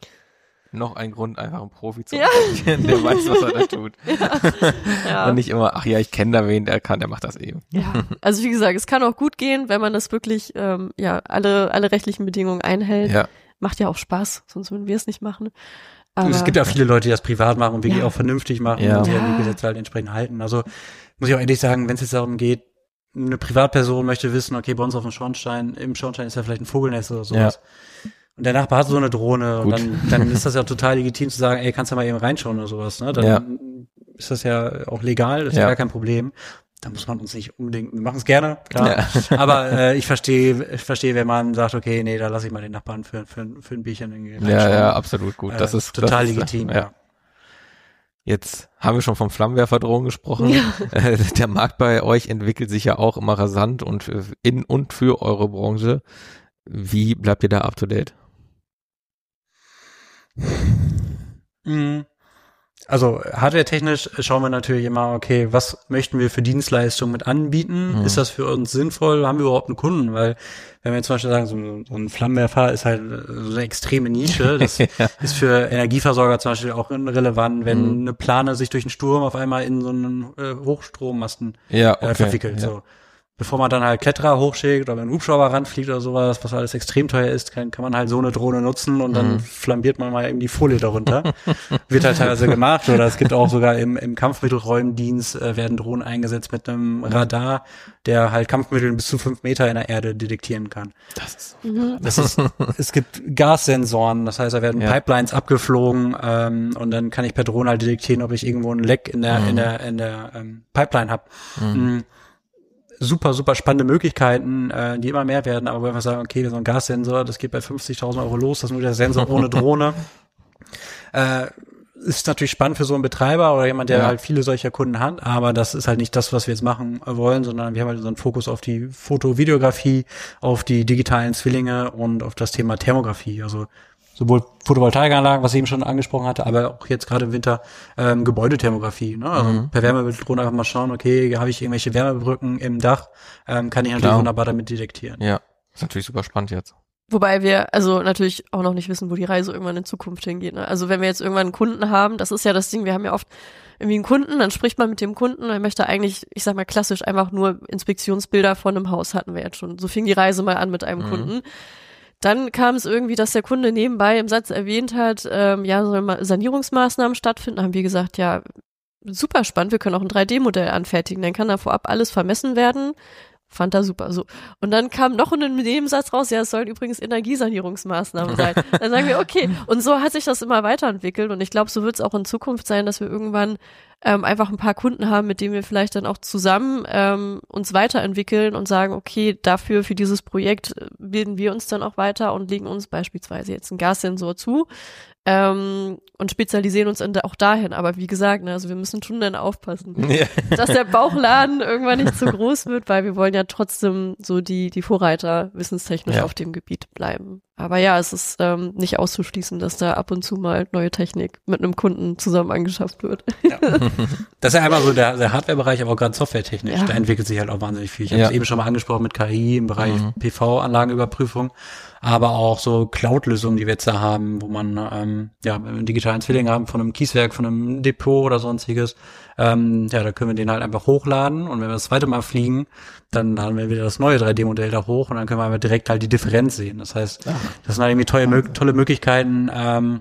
noch ein Grund, einfach einen Profi zu ja. engagieren, der weiß, was er da tut. Ja. Ja. Und nicht immer, ach ja, ich kenne da wen, der kann, der macht das eben. Ja, also wie gesagt, es kann auch gut gehen, wenn man das wirklich, ähm, ja, alle alle rechtlichen Bedingungen einhält. Ja. Macht ja auch Spaß, sonst würden wir es nicht machen. Aber es gibt ja viele Leute, die das privat machen und wirklich ja. auch vernünftig machen ja. und die ja. die Gesetze halt entsprechend halten. Also muss ich auch ehrlich sagen, wenn es jetzt darum geht, eine Privatperson möchte wissen, okay, bei uns auf dem Schornstein, im Schornstein ist ja vielleicht ein Vogelnest oder sowas. Ja. Und der Nachbar hat so eine Drohne und dann, dann ist das ja total legitim zu sagen, ey, kannst du mal eben reinschauen oder sowas, ne? Dann ja. ist das ja auch legal, das ist ja, ja gar kein Problem. Da muss man uns nicht unbedingt, wir machen es gerne, klar. Ja. Aber äh, ich verstehe, ich verstehe, wenn man sagt, okay, nee, da lasse ich mal den Nachbarn für, für, für ein Bierchen reinschauen. Ja, ja, absolut gut. Das äh, ist total das ist, legitim, ja. ja. Jetzt haben wir schon vom Flammenwerferdrohnen gesprochen. Ja. Äh, der Markt bei euch entwickelt sich ja auch immer rasant und in und für eure Branche. Wie bleibt ihr da up to date? Also hardware-technisch schauen wir natürlich immer, okay, was möchten wir für Dienstleistungen mit anbieten? Mhm. Ist das für uns sinnvoll? Haben wir überhaupt einen Kunden? Weil wenn wir jetzt zum Beispiel sagen, so, so ein Flammenwerfer ist halt so eine extreme Nische. Das ja. ist für Energieversorger zum Beispiel auch relevant, wenn mhm. eine Plane sich durch einen Sturm auf einmal in so einen äh, Hochstrommasten ja, okay. äh, verwickelt. Ja. So. Bevor man dann halt Kletterer hochschickt oder mit einem Hubschrauber ranfliegt oder sowas, was alles extrem teuer ist, kann, kann man halt so eine Drohne nutzen und dann mhm. flambiert man mal eben die Folie darunter. Wird halt teilweise gemacht oder es gibt auch sogar im, im Kampfmittelräumdienst äh, werden Drohnen eingesetzt mit einem Radar, der halt Kampfmittel bis zu fünf Meter in der Erde detektieren kann. Das ist so mhm. das ist, es gibt Gassensoren, das heißt, da werden ja. Pipelines abgeflogen ähm, und dann kann ich per Drohne halt detektieren, ob ich irgendwo ein Leck in der, mhm. in der, in der ähm, Pipeline habe. Mhm. super, super spannende Möglichkeiten, äh, die immer mehr werden, aber wo wir einfach sagen, okay, so ein Gassensor, das geht bei fünfzigtausend Euro los, das ist nur der Sensor ohne Drohne. äh, ist natürlich spannend für so einen Betreiber oder jemand, der ja. halt viele solcher Kunden hat, aber das ist halt nicht das, was wir jetzt machen wollen, sondern wir haben halt so einen Fokus auf die Foto-Videografie, auf die digitalen Zwillinge und auf das Thema Thermografie, also sowohl Photovoltaikanlagen, was ich eben schon angesprochen hatte, aber auch jetzt gerade im Winter ähm, Gebäudethermografie. Ne? Also mhm. per Wärmebilddrohne einfach mal schauen, okay, habe ich irgendwelche Wärmebrücken im Dach, ähm, kann ich natürlich Klar. wunderbar damit detektieren. Ja, ist natürlich super spannend jetzt. Wobei wir also natürlich auch noch nicht wissen, wo die Reise irgendwann in Zukunft hingeht. Ne? Also wenn wir jetzt irgendwann einen Kunden haben, das ist ja das Ding, wir haben ja oft irgendwie einen Kunden, dann spricht man mit dem Kunden, er möchte eigentlich, ich sag mal klassisch, einfach nur Inspektionsbilder von einem Haus, hatten wir jetzt schon. So fing die Reise mal an mit einem mhm. Kunden. Dann kam es irgendwie, dass der Kunde nebenbei im Satz erwähnt hat, ähm, ja, sollen Sanierungsmaßnahmen stattfinden. Da haben wir gesagt, ja, super spannend, wir können auch ein drei D Modell anfertigen. Dann kann da vorab alles vermessen werden. Fand er super, so. Und dann kam noch in einem Nebensatz raus, ja, es sollen übrigens Energiesanierungsmaßnahmen sein. Dann sagen wir, okay. Und so hat sich das immer weiterentwickelt. Und ich glaube, so wird es auch in Zukunft sein, dass wir irgendwann ähm, einfach ein paar Kunden haben, mit denen wir vielleicht dann auch zusammen ähm, uns weiterentwickeln und sagen, okay, dafür, für dieses Projekt bilden wir uns dann auch weiter und legen uns beispielsweise jetzt einen Gassensor zu. Ähm, und spezialisieren uns auch dahin. Aber wie gesagt, ne, also wir müssen schon dann aufpassen, ja. dass der Bauchladen irgendwann nicht zu groß wird, weil wir wollen ja trotzdem so die die Vorreiter wissenstechnisch ja. auf dem Gebiet bleiben. Aber ja, es ist ähm, nicht auszuschließen, dass da ab und zu mal neue Technik mit einem Kunden zusammen angeschafft wird. Ja. Das ist ja einmal so der, der Hardware-Bereich, aber auch gerade softwaretechnisch. Ja. Da entwickelt sich halt auch wahnsinnig viel. Ich ja. habe es eben schon mal angesprochen mit K I im Bereich mhm. P V-Anlagenüberprüfung, aber auch so Cloud-Lösungen, die wir jetzt da haben, wo man ähm, ja einen digitalen Zwilling haben von einem Kieswerk, von einem Depot oder sonstiges. Ähm, ja, da können wir den halt einfach hochladen und wenn wir das zweite Mal fliegen, dann laden wir wieder das neue drei D Modell da hoch und dann können wir einfach direkt halt die Differenz sehen. Das heißt, Ach. das sind halt irgendwie tolle, tolle Möglichkeiten, ähm,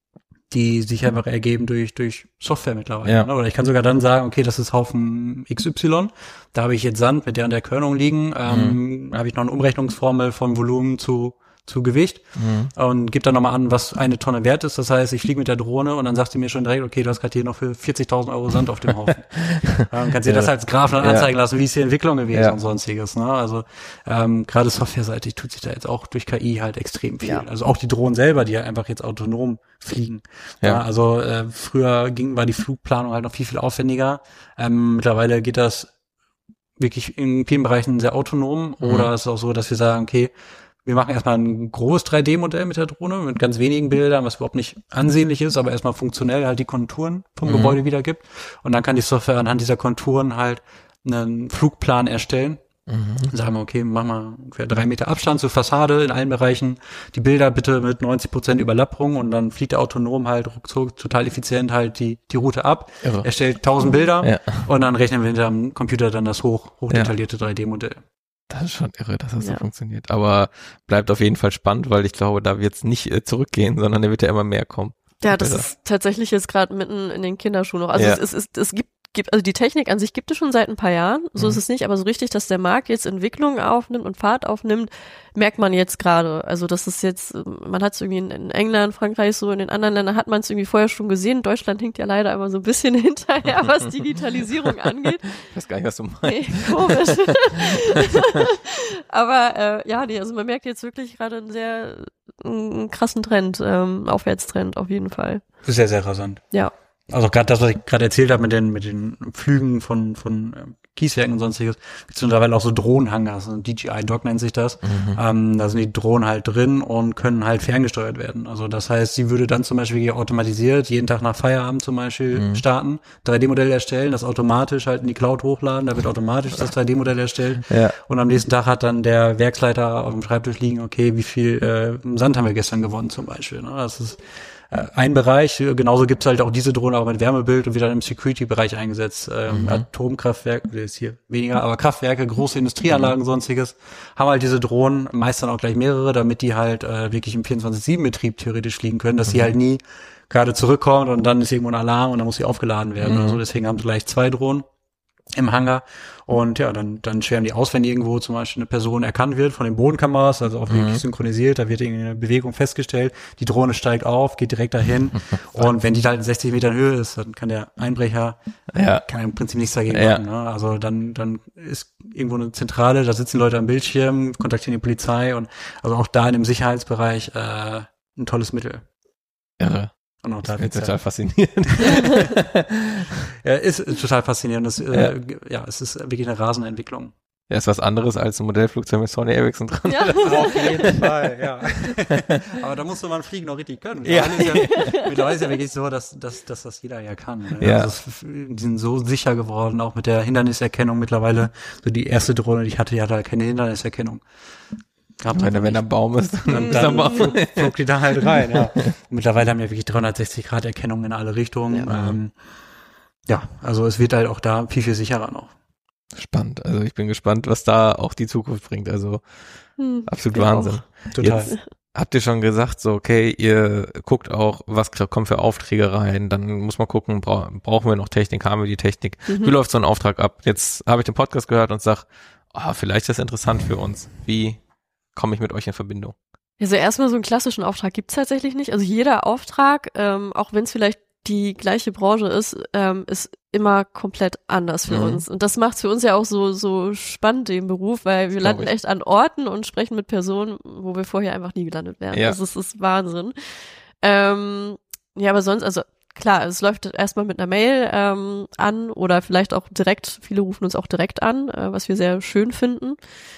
die sich einfach ergeben durch durch Software mittlerweile. Ja. Oder ich kann sogar dann sagen, okay, das ist Haufen X Y, da habe ich jetzt Sand mit der und der Körnung liegen, ähm, mhm. habe ich noch eine Umrechnungsformel von Volumen zu zu Gewicht mhm. und gib dann nochmal an, was eine Tonne wert ist. Das heißt, ich fliege mit der Drohne und dann sagt sie mir schon direkt, okay, du hast gerade hier noch für vierzigtausend Euro Sand auf dem Haufen. Dann kannst du dir ja. das als Graph dann anzeigen ja. lassen, wie ist die Entwicklung gewesen ja. und sonstiges. Ne? Also ähm, gerade softwareseitig tut sich da jetzt auch durch K I halt extrem viel. Ja. Also auch die Drohnen selber, die ja einfach jetzt autonom fliegen. Ja. Ja, also äh, früher ging war die Flugplanung halt noch viel, viel aufwendiger. Ähm, mittlerweile geht das wirklich in vielen Bereichen sehr autonom. Mhm. Oder es ist auch so, dass wir sagen, okay, wir machen erstmal ein großes drei D Modell mit der Drohne, mit ganz wenigen Bildern, was überhaupt nicht ansehnlich ist, aber erstmal funktionell halt die Konturen vom mhm. Gebäude wiedergibt. Und dann kann die Software anhand dieser Konturen halt einen Flugplan erstellen. Mhm. Sagen wir, okay, machen wir ungefähr drei Meter Abstand zur Fassade in allen Bereichen. Die Bilder bitte mit neunzig Prozent Überlappung und dann fliegt er autonom halt ruckzuck total effizient halt die die Route ab. Irre. Erstellt tausend Bilder ja. und dann rechnen wir hinterm Computer dann das hoch hochdetaillierte ja. drei D Modell. Das ist schon irre, dass das ja. so funktioniert. Aber bleibt auf jeden Fall spannend, weil ich glaube, da wird es nicht äh, zurückgehen, sondern da wird ja immer mehr kommen. Ja, das ist tatsächlich jetzt gerade mitten in den Kinderschuhen noch. Also ja. es, es, es, es gibt gibt, also die Technik an sich gibt es schon seit ein paar Jahren, so mhm. ist es nicht, aber so richtig, dass der Markt jetzt Entwicklung aufnimmt und Fahrt aufnimmt, merkt man jetzt gerade. Also das ist jetzt, man hat es irgendwie in, in England, Frankreich, so in den anderen Ländern hat man es irgendwie vorher schon gesehen. Deutschland hinkt ja leider immer so ein bisschen hinterher, was Digitalisierung angeht. Ich weiß gar nicht, was du meinst. Nee, komisch. Aber äh, ja, nee, also man merkt jetzt wirklich gerade einen sehr einen krassen Trend, ähm, Aufwärtstrend auf jeden Fall. Sehr, sehr rasant. Ja. Also gerade das, was ich gerade erzählt habe mit den mit den Flügen von von ähm, Kieswerken und sonstiges, gibt es mittlerweile auch so Drohnenhangars, also D J I-Dock nennt sich das. Mhm. Ähm, da sind die Drohnen halt drin und können halt ferngesteuert werden. Also das heißt, sie würde dann zum Beispiel automatisiert jeden Tag nach Feierabend zum Beispiel mhm. starten, drei D Modell erstellen, das automatisch halt in die Cloud hochladen, da wird automatisch das drei D Modell erstellt ja. und am nächsten Tag hat dann der Werksleiter auf dem Schreibtisch liegen, okay, wie viel äh, Sand haben wir gestern gewonnen zum Beispiel. Ne? Das ist ein Bereich, genauso gibt's halt auch diese Drohne auch mit Wärmebild und wieder im Security-Bereich eingesetzt. Ähm, mhm. Atomkraftwerke, das ist hier weniger, aber Kraftwerke, große Industrieanlagen, mhm. sonstiges, haben halt diese Drohnen, meist dann auch gleich mehrere, damit die halt äh, wirklich im vierundzwanzig sieben Betrieb theoretisch fliegen können, dass mhm. sie halt nie gerade zurückkommt und dann ist irgendwo ein Alarm und dann muss sie aufgeladen werden. Mhm. Also deswegen haben sie gleich zwei Drohnen. im Hangar. Und ja, dann, dann schwärmen die aus, wenn irgendwo zum Beispiel eine Person erkannt wird von den Bodenkameras, also auch wirklich Mhm. synchronisiert, da wird irgendeine Bewegung festgestellt, die Drohne steigt auf, geht direkt dahin. Und wenn die halt in sechzig Metern Höhe ist, dann kann der Einbrecher, Ja. kann im Prinzip nichts dagegen Ja. machen. Ne? Also dann, dann ist irgendwo eine Zentrale, da sitzen Leute am Bildschirm, kontaktieren die Polizei und also auch da in dem Sicherheitsbereich äh, ein tolles Mittel. Irre. Und auch da Das ist wird's total faszinierend. ja, ist total faszinierend. Das, äh, ja, es ist wirklich eine rasende Entwicklung. Ja, ist was anderes als ein Modellflugzeug mit Sony Ericsson dran. Ja. Auf jeden Fall, ja. Aber da musste man Fliegen noch richtig können. Ja. Mittlerweile ist ja, mittlerweile ist ja wirklich so, dass, dass, dass das jeder ja kann. Ne? Ja. Also es, die sind so sicher geworden, auch mit der Hinderniserkennung mittlerweile. So die erste Drohne, die ich hatte, die hatte halt keine Hinderniserkennung. Gehabt Wenn, wenn da ein Baum ist, dann Und ist da dann ein Baum. flog die da halt rein, ja. Und mittlerweile haben wir wirklich dreihundertsechzig Grad Erkennung in alle Richtungen. Ja. Ähm, ja, also es wird halt auch da viel, viel sicherer noch. Spannend. Also ich bin gespannt, was da auch die Zukunft bringt. Also Hm. absolut Ich Wahnsinn. Total. Jetzt habt ihr schon gesagt, so okay, ihr guckt auch, was kommt für Aufträge rein, dann muss man gucken, bra brauchen wir noch Technik, haben wir die Technik, Mhm. wie läuft so ein Auftrag ab? Jetzt habe ich den Podcast gehört und sag, ah, vielleicht ist das interessant für uns. Wie komme ich mit euch in Verbindung? Also erstmal so einen klassischen Auftrag gibt's tatsächlich nicht. Also jeder Auftrag, ähm, auch wenn es vielleicht die gleiche Branche ist, ähm, ist immer komplett anders für Mhm. uns. Und das macht's für uns ja auch so so spannend, den Beruf, weil wir Glaub landen ich. echt an Orten und sprechen mit Personen, wo wir vorher einfach nie gelandet wären. Ja. Das ist, ist Wahnsinn. Ähm, ja, aber sonst, also klar, es läuft erstmal mit einer Mail ähm, an oder vielleicht auch direkt, viele rufen uns auch direkt an, äh, was wir sehr schön finden.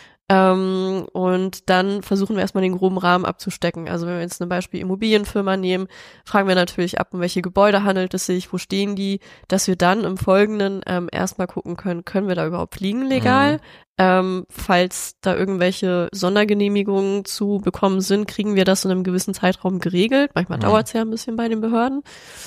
Ähm, und dann versuchen wir erstmal den groben Rahmen abzustecken. Also wenn wir jetzt ein Beispiel Immobilienfirma nehmen, fragen wir natürlich ab, um welche Gebäude handelt es sich, wo stehen die, dass wir dann im Folgenden ähm, erstmal gucken können, können wir da überhaupt fliegen legal? Mhm. Ähm, falls da irgendwelche Sondergenehmigungen zu bekommen sind, kriegen wir das in einem gewissen Zeitraum geregelt. Manchmal Mhm. dauert es ja ein bisschen bei den Behörden.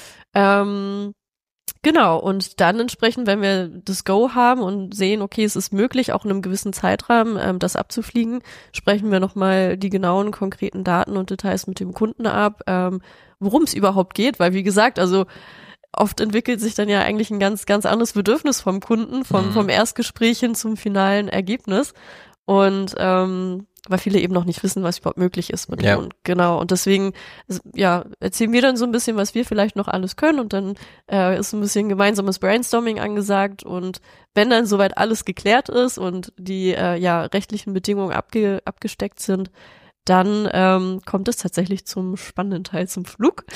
Ähm, Genau, und dann entsprechend, wenn wir das Go haben und sehen, okay, es ist möglich, auch in einem gewissen Zeitrahmen ähm, das abzufliegen, sprechen wir nochmal die genauen, konkreten Daten und Details mit dem Kunden ab, ähm, worum es überhaupt geht, weil wie gesagt, also oft entwickelt sich dann ja eigentlich ein ganz, ganz anderes Bedürfnis vom Kunden, vom, Mhm. vom Erstgespräch hin zum finalen Ergebnis und ähm, weil viele eben noch nicht wissen, was überhaupt möglich ist mit Ja. Drohnen. Genau. Und deswegen, ja, erzählen wir dann so ein bisschen, was wir vielleicht noch alles können und dann äh, ist ein bisschen gemeinsames Brainstorming angesagt und wenn dann soweit alles geklärt ist und die äh, ja rechtlichen Bedingungen abge abgesteckt sind, dann ähm, kommt es tatsächlich zum spannenden Teil, zum Flug.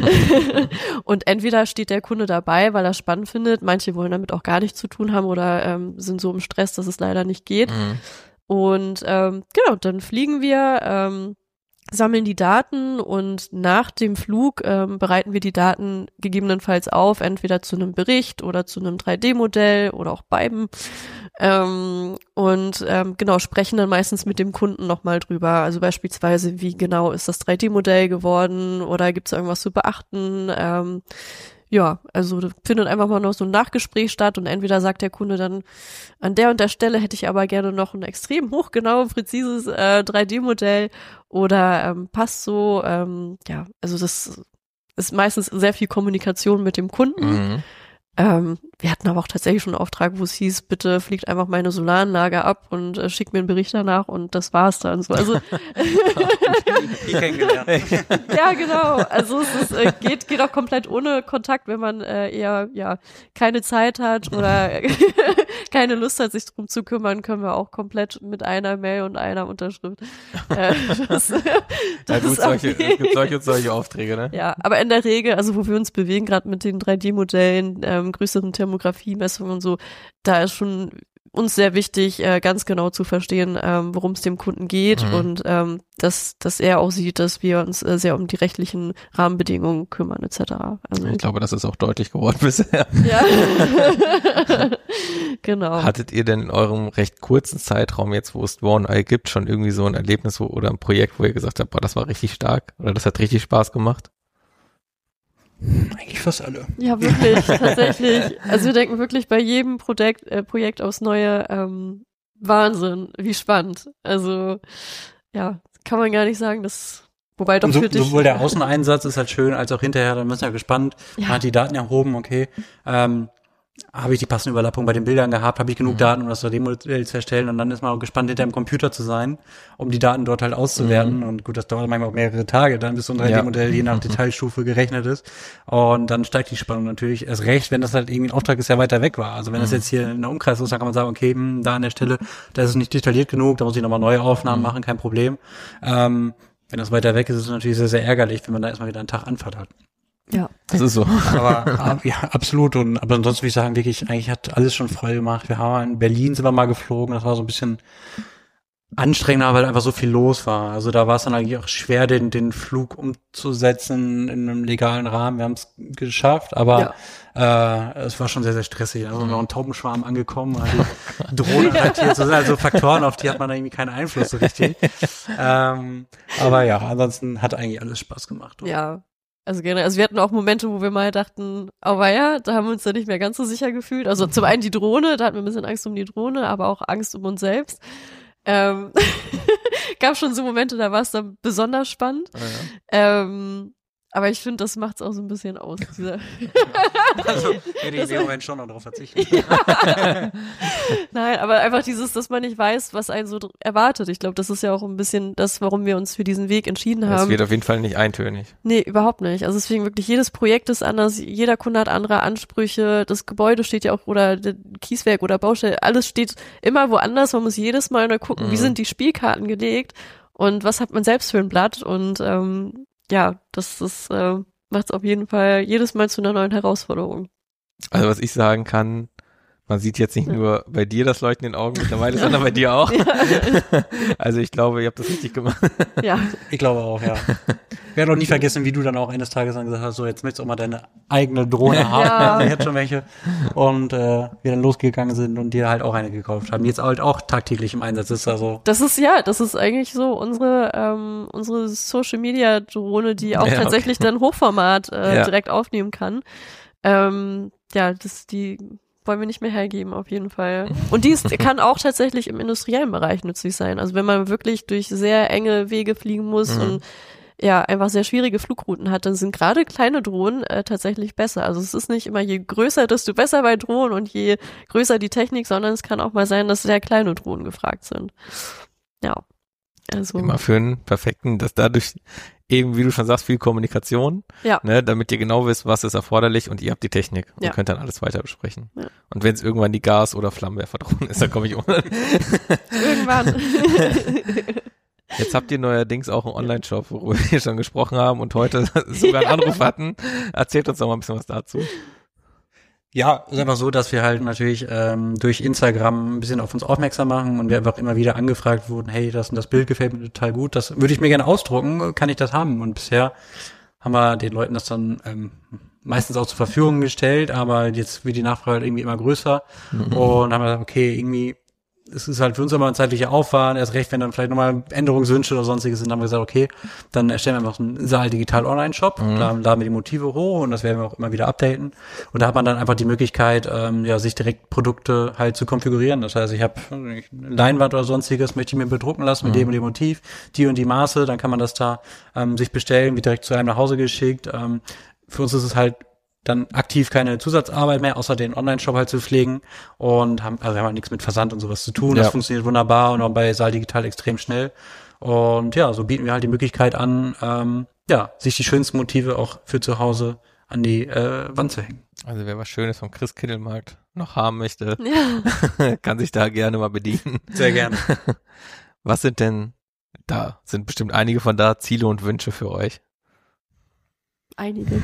Und entweder steht der Kunde dabei, weil er es spannend findet, manche wollen damit auch gar nichts zu tun haben oder ähm, sind so im Stress, dass es leider nicht geht. Mhm. Und ähm, genau, dann fliegen wir, ähm, sammeln die Daten und nach dem Flug ähm, bereiten wir die Daten gegebenenfalls auf, entweder zu einem Bericht oder zu einem drei D Modell oder auch beiden. Ähm, und ähm, genau, sprechen dann meistens mit dem Kunden nochmal drüber. Also beispielsweise, wie genau ist das drei D Modell geworden oder gibt es irgendwas zu beachten? Ähm, Ja, also da findet einfach mal noch so ein Nachgespräch statt und entweder sagt der Kunde dann, an der und der Stelle hätte ich aber gerne noch ein extrem hochgenau, präzises äh, drei D Modell oder ähm, passt so. Ähm, ja, also das ist meistens sehr viel Kommunikation mit dem Kunden. Mhm. Ähm, wir hatten aber auch tatsächlich schon einen Auftrag, wo es hieß, bitte fliegt einfach meine Solaranlage ab und äh, schickt mir einen Bericht danach und das war's dann. So, also Die kennengelernt. ja, genau. Also es ist, äh, geht, geht auch komplett ohne Kontakt, wenn man äh, eher ja keine Zeit hat oder keine Lust hat, sich drum zu kümmern, können wir auch komplett mit einer Mail und einer Unterschrift. Äh, das, Ja, das gut, ist solche, okay. es gibt solche und solche Aufträge, ne? Ja, aber in der Regel, also wo wir uns bewegen, gerade mit den drei D Modellen, ähm, größeren Thermografie-Messungen und so, da ist schon uns sehr wichtig, äh, ganz genau zu verstehen, ähm, worum es dem Kunden geht Mhm. und ähm, dass, dass er auch sieht, dass wir uns äh, sehr um die rechtlichen Rahmenbedingungen kümmern et cetera. Also Ich glaube, das ist auch deutlich geworden bisher. ja, genau. Hattet ihr denn in eurem recht kurzen Zeitraum, jetzt wo es Drone Eye gibt, schon irgendwie so ein Erlebnis wo, oder ein Projekt, wo ihr gesagt habt, boah, das war richtig stark oder das hat richtig Spaß gemacht? Eigentlich fast alle. Ja, wirklich, tatsächlich. Also wir denken wirklich bei jedem Projekt, äh, Projekt aufs Neue, ähm, Wahnsinn, wie spannend. Also ja, kann man gar nicht sagen, dass, wobei doch Und so, für dich. sowohl der Außeneinsatz ist halt schön, als auch hinterher, dann müssen wir gespannt, Ja. man hat die Daten erhoben, okay. Ähm, habe ich die passende Überlappung bei den Bildern gehabt, habe ich genug mhm. Daten, um das drei D-Modell zu erstellen, und dann ist man auch gespannt, hinter dem Computer zu sein, um die Daten dort halt auszuwerten. Mhm. Und gut, das dauert manchmal auch mehrere Tage, dann bis so ein drei D-Modell ja. je nach Detailstufe gerechnet ist. Und dann steigt die Spannung natürlich erst recht, wenn das halt irgendwie ein Auftrag ist, der weiter weg war. Also wenn mhm. das jetzt hier in der Umkreis ist, dann kann man sagen, okay, mh, da an der Stelle, da ist es nicht detailliert genug, da muss ich nochmal neue Aufnahmen mhm. machen, kein Problem. Ähm, wenn das weiter weg ist, ist es natürlich sehr, sehr ärgerlich, wenn man da erstmal wieder einen Tag Anfahrt hat. Ja. Das ist so. Aber ja, absolut. Und aber ansonsten würde ich sagen, wirklich, eigentlich hat alles schon Freude gemacht. Wir haben in Berlin sind wir mal geflogen, das war so ein bisschen anstrengender, weil einfach so viel los war. Also da war es dann eigentlich auch schwer, den den Flug umzusetzen in einem legalen Rahmen. Wir haben es geschafft, aber ja. äh, es war schon sehr, sehr stressig. Also noch ein Taubenschwarm angekommen, also Drohnen attackiert. Das sind also Faktoren, auf die hat man irgendwie keinen Einfluss so richtig. ähm, aber ja, ansonsten hat eigentlich alles Spaß gemacht. Oder? Ja. Also generell, also wir hatten auch Momente, wo wir mal dachten, aber ja, da haben wir uns dann nicht mehr ganz so sicher gefühlt. Also zum einen die Drohne, da hatten wir ein bisschen Angst um die Drohne, aber auch Angst um uns selbst. Ähm, gab schon so Momente, da war es dann besonders spannend. Ah, ja. ähm, aber ich finde, das macht es auch so ein bisschen aus. Diese also hätte ich in dem Moment schon noch darauf verzichten. Ja. Nein, aber einfach dieses, dass man nicht weiß, was einen so erwartet. Ich glaube, das ist ja auch ein bisschen das, warum wir uns für diesen Weg entschieden haben. Es wird auf jeden Fall nicht eintönig. Nee, überhaupt nicht. Also deswegen wirklich, jedes Projekt ist anders, jeder Kunde hat andere Ansprüche, das Gebäude steht ja auch, oder Kieswerk oder Baustelle, alles steht immer woanders. Man muss jedes Mal nur gucken, mhm. wie sind die Spielkarten gelegt und was hat man selbst für ein Blatt, und ähm, ja, das ist, äh, macht es auf jeden Fall jedes Mal zu einer neuen Herausforderung. Also was ich sagen kann, man sieht jetzt nicht ja. nur bei dir das Leuchten in den Augen mittlerweile, sondern bei dir auch. Ja. Also ich glaube, ihr habt das richtig gemacht. Ja. Ich glaube auch, ja. Ich werde auch nie vergessen, wie du dann auch eines Tages dann gesagt hast, so jetzt möchtest du auch mal deine eigene Drohne haben. Ja. Also ich hatte schon welche. Und äh, wir dann losgegangen sind und dir halt auch eine gekauft haben, die jetzt halt auch tagtäglich im Einsatz ist. Also das ist, ja, das ist eigentlich so unsere ähm, unsere Social-Media-Drohne, die auch ja, tatsächlich okay. dann Hochformat äh, ja. direkt aufnehmen kann. Ähm, ja, das die wollen wir nicht mehr hergeben, auf jeden Fall. Und dies kann auch tatsächlich im industriellen Bereich nützlich sein. Also wenn man wirklich durch sehr enge Wege fliegen muss mhm. und ja, einfach sehr schwierige Flugrouten hat, dann sind gerade kleine Drohnen äh, tatsächlich besser. Also es ist nicht immer, je größer, desto besser bei Drohnen und je größer die Technik, sondern es kann auch mal sein, dass sehr kleine Drohnen gefragt sind. Ja. Also immer für einen perfekten, dass dadurch eben, wie du schon sagst, viel Kommunikation, ja. ne, damit ihr genau wisst, was ist erforderlich, und ihr habt die Technik und ja. könnt dann alles weiter besprechen. Ja. Und wenn es irgendwann die Gas- oder Flammenwerferdrohne ist, dann komme ich ohne. Irgendwann. Jetzt habt ihr neuerdings auch einen Online-Shop, worüber wir schon gesprochen haben und heute sogar einen Anruf hatten. Erzählt uns doch mal ein bisschen was dazu. Ja, es ist einfach so, dass wir halt natürlich ähm, durch Instagram ein bisschen auf uns aufmerksam machen und wir einfach immer wieder angefragt wurden, hey, das und das Bild gefällt mir total gut, das würde ich mir gerne ausdrucken, kann ich das haben? Und bisher haben wir den Leuten das dann ähm, meistens auch zur Verfügung gestellt, aber jetzt wird die Nachfrage halt irgendwie immer größer mhm. und haben wir gesagt, okay, irgendwie es ist halt für uns immer ein zeitlicher Aufwand, erst recht, wenn dann vielleicht nochmal Änderungswünsche oder sonstiges sind, haben wir gesagt, okay, dann erstellen wir einfach einen Saal Digital Online-Shop, mhm. da laden wir die Motive hoch und das werden wir auch immer wieder updaten. Und da hat man dann einfach die Möglichkeit, ähm, ja, sich direkt Produkte halt zu konfigurieren. Das heißt, ich habe eine Leinwand oder sonstiges, möchte ich mir bedrucken lassen mit mhm. dem und dem Motiv, die und die Maße, dann kann man das da ähm, sich bestellen, wird direkt zu einem nach Hause geschickt. Ähm, für uns ist es halt dann aktiv keine Zusatzarbeit mehr, außer den Online-Shop halt zu pflegen, und haben, also wir haben halt nichts mit Versand und sowas zu tun. Ja. Das funktioniert wunderbar und auch bei Saal Digital extrem schnell. Und ja, so bieten wir halt die Möglichkeit an, ähm, ja, sich die schönsten Motive auch für zu Hause an die äh, Wand zu hängen. Also wer was Schönes vom Christkindlmarkt noch haben möchte, ja. kann sich da gerne mal bedienen. Sehr gerne. Was sind denn da, sind bestimmt einige von da Ziele und Wünsche für euch? Einige.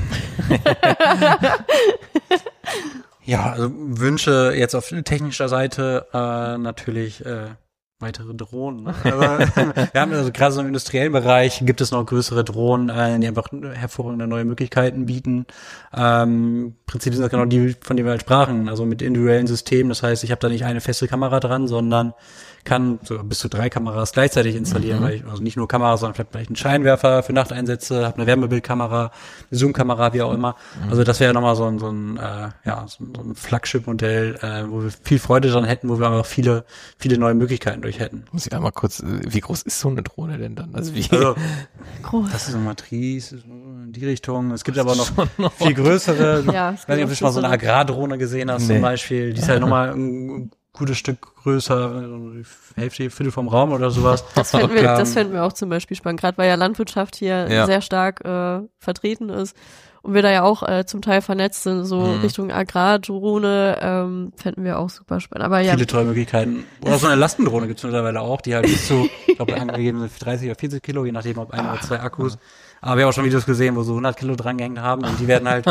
Ja, also Wünsche jetzt auf technischer Seite äh, natürlich äh, weitere Drohnen. Ne? Aber wir haben also gerade so im industriellen Bereich gibt es noch größere Drohnen, äh, die einfach hervorragende neue Möglichkeiten bieten. Ähm, Im Prinzip sind das genau die, von denen wir halt sprachen, also mit individuellen Systemen. Das heißt, ich habe da nicht eine feste Kamera dran, sondern kann so bis zu drei Kameras gleichzeitig installieren, Mhm. weil ich, also nicht nur Kameras, sondern vielleicht, vielleicht einen Scheinwerfer für Nachteinsätze, habe eine Wärmebildkamera, eine Zoom-Kamera, wie auch immer. Mhm. Also das wäre nochmal so ein, so ein, äh, ja, so, so ein Flagship-Modell, äh, wo wir viel Freude dran hätten, wo wir aber auch viele, viele neue Möglichkeiten durch hätten. Muss ich einmal kurz, äh, wie groß ist so eine Drohne denn dann? Also wie? Also, Groß. das ist eine Matrice, in die Richtung. Es gibt aber noch Schon noch viel größere. Ja, es Ich weiß nicht, ob du gibt schon mal so eine größere. Agrardrohne gesehen hast, Nee. zum Beispiel. Die ist halt nochmal ein gutes Stück größer, so die Hälfte, Viertel vom Raum oder sowas. Das fänden wir, Ähm, das fänden wir auch zum Beispiel spannend, gerade weil ja Landwirtschaft hier Ja. sehr stark äh, vertreten ist und wir da ja auch äh, zum Teil vernetzt sind, so Mhm. Richtung Agrardrohne, ähm, fänden wir auch super spannend. Aber ja, Viele tolle Möglichkeiten. Oder so eine Lastendrohne gibt's mittlerweile auch, die halt bis zu, ich glaube, angegeben sind dreißig oder vierzig Kilo, je nachdem, ob ein oder zwei Akkus. Aber wir haben auch schon Videos gesehen, wo so hundert Kilo dran gehängt haben und die werden halt,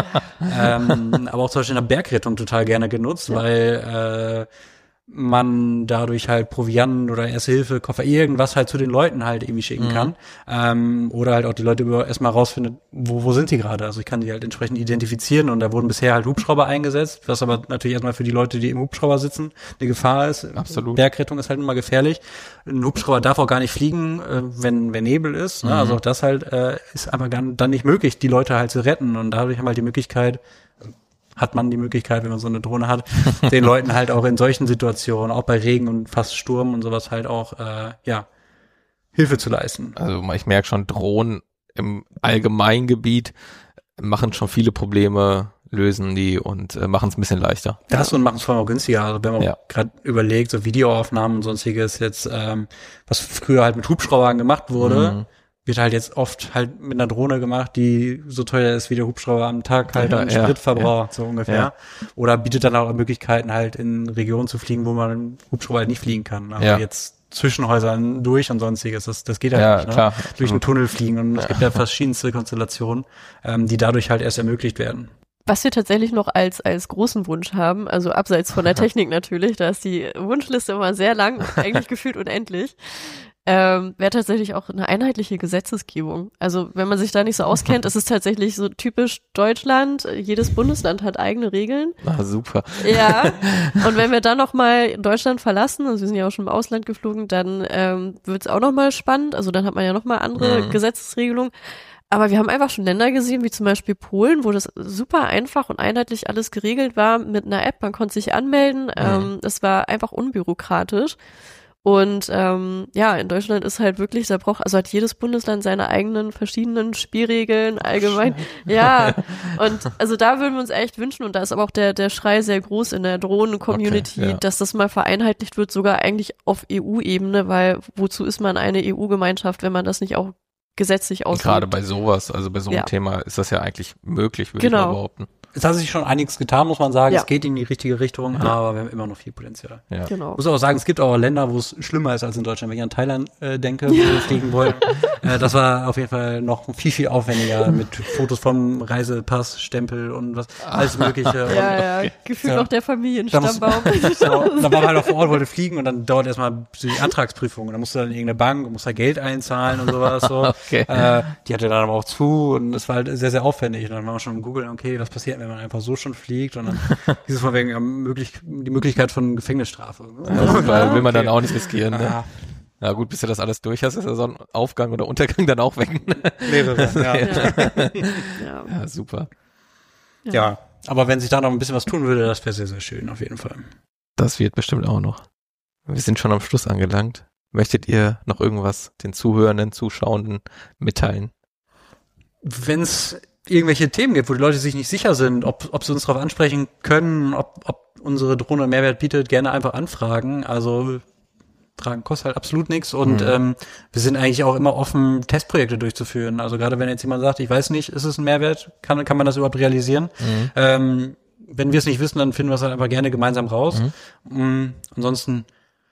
ähm, aber auch zum Beispiel in der Bergrettung total gerne genutzt, Ja. weil äh, man dadurch halt Proviant oder Erste Hilfe, Koffer, irgendwas halt zu den Leuten halt irgendwie schicken Mhm. kann. Ähm, oder halt auch die Leute über erstmal rausfindet, wo, wo sind die gerade? Also ich kann die halt entsprechend identifizieren und da wurden bisher halt Hubschrauber eingesetzt, was aber natürlich erstmal für die Leute, die im Hubschrauber sitzen, eine Gefahr ist. Absolut. Bergrettung ist halt immer gefährlich. Ein Hubschrauber darf auch gar nicht fliegen, äh, wenn, wenn Nebel ist. Ne? Mhm. Also auch das halt äh, ist aber dann, dann nicht möglich, die Leute halt zu retten. Und dadurch haben wir halt die Möglichkeit, hat man die Möglichkeit, wenn man so eine Drohne hat, den Leuten halt auch in solchen Situationen, auch bei Regen und fast Sturm und sowas halt auch, äh, ja, Hilfe zu leisten. Also ich merke schon, Drohnen im Allgemeingebiet machen schon viele Probleme, lösen die und äh, machen es ein bisschen leichter. Das und machen es vor allem auch günstiger. Also wenn man Ja. gerade überlegt, so Videoaufnahmen und sonstiges jetzt, ähm, was früher halt mit Hubschraubern gemacht wurde, Mhm. wird halt jetzt oft halt mit einer Drohne gemacht, die so teuer ist wie der Hubschrauber am Tag halt Ja, an ja, Sprit verbraucht, so ungefähr. Ja. Oder bietet dann auch Möglichkeiten halt in Regionen zu fliegen, wo man im Hubschrauber halt nicht fliegen kann. Aber Ja. jetzt zwischen Häusern durch und sonstiges, das, das geht halt Ja, nicht. Ne? klar. Durch einen absolut. Tunnel fliegen und es gibt ja verschiedenste Konstellationen, ähm, die dadurch halt erst ermöglicht werden. was wir tatsächlich noch als als großen Wunsch haben, also abseits von der Technik natürlich, da ist die Wunschliste immer sehr lang, und eigentlich gefühlt unendlich, ähm, wäre tatsächlich auch eine einheitliche Gesetzesgebung. Also wenn man sich da nicht so auskennt, ist es tatsächlich so typisch Deutschland, jedes Bundesland hat eigene Regeln. Ah, super. Ja, und wenn wir dann noch mal Deutschland verlassen, also wir sind ja auch schon im Ausland geflogen, dann ähm, wird es auch noch mal spannend, also dann hat man ja noch mal andere Mhm. Gesetzesregelungen. Aber wir haben einfach schon Länder gesehen, wie zum Beispiel Polen, wo das super einfach und einheitlich alles geregelt war mit einer App. Man konnte sich anmelden. Ähm, es war einfach unbürokratisch. Und ähm, ja, in Deutschland ist halt wirklich, da braucht, also hat jedes Bundesland seine eigenen verschiedenen Spielregeln allgemein. Ja, und also da würden wir uns echt wünschen, und da ist aber auch der der Schrei sehr groß in der Drohnen-Community, Okay, ja. dass das mal vereinheitlicht wird, sogar eigentlich auf E U-Ebene, weil wozu ist man eine E U-Gemeinschaft, wenn man das nicht auch gesetzlich Und ausübt? gerade bei sowas, also bei so einem Ja. Thema ist das ja eigentlich möglich, würde ich Genau. mal behaupten. Es hat sich schon einiges getan, muss man sagen. Ja. Es geht in die richtige Richtung, aber wir haben immer noch viel Potenzial. Ja. Genau. Ich muss auch sagen, es gibt auch Länder, wo es schlimmer ist als in Deutschland. Wenn ich an Thailand äh, denke, wo wir fliegen wollen, äh, das war auf jeden Fall noch viel, viel aufwendiger mit Fotos vom Reisepass, Stempel und was, alles Mögliche. Und, Ja, ja, gefühlt Ja. noch der Da Familienstammbaum. so, da war man halt auch vor Ort, wollte fliegen und dann dauert erstmal die Antragsprüfung und dann musst du dann in irgendeine Bank und musst da Geld einzahlen und sowas. So. Okay. Äh, die hatte dann aber auch zu und es war halt sehr, sehr aufwendig. Und dann waren wir schon im Googeln, okay, was passiert, wenn man einfach so schon fliegt und dann hieß es von wegen ja, möglich, die Möglichkeit von Gefängnisstrafe. Ja, weil will man dann Okay. auch nicht riskieren. Ne? Ah, Na gut, bis du das alles durch hast, ist der Sonnenaufgang oder Untergang dann auch weg. Ne? mehrere, ja. Ja. Ja. Ja, super. Ja, aber wenn sich da noch ein bisschen was tun würde, das wäre sehr, sehr schön, auf jeden Fall. Das wird bestimmt auch noch. Wir sind schon am Schluss angelangt. Möchtet ihr noch irgendwas den Zuhörenden, Zuschauenden mitteilen? Wenn es irgendwelche Themen gibt, wo die Leute sich nicht sicher sind, ob, ob sie uns darauf ansprechen können, ob, ob unsere Drohne Mehrwert bietet, gerne einfach anfragen. Also Fragen kostet halt absolut nichts und Mhm. ähm, wir sind eigentlich auch immer offen, Testprojekte durchzuführen. Also gerade wenn jetzt jemand sagt, ich weiß nicht, ist es ein Mehrwert, kann, kann man das überhaupt realisieren? Mhm. Ähm, wenn wir es nicht wissen, dann finden wir es halt einfach gerne gemeinsam raus. Mhm. Ansonsten,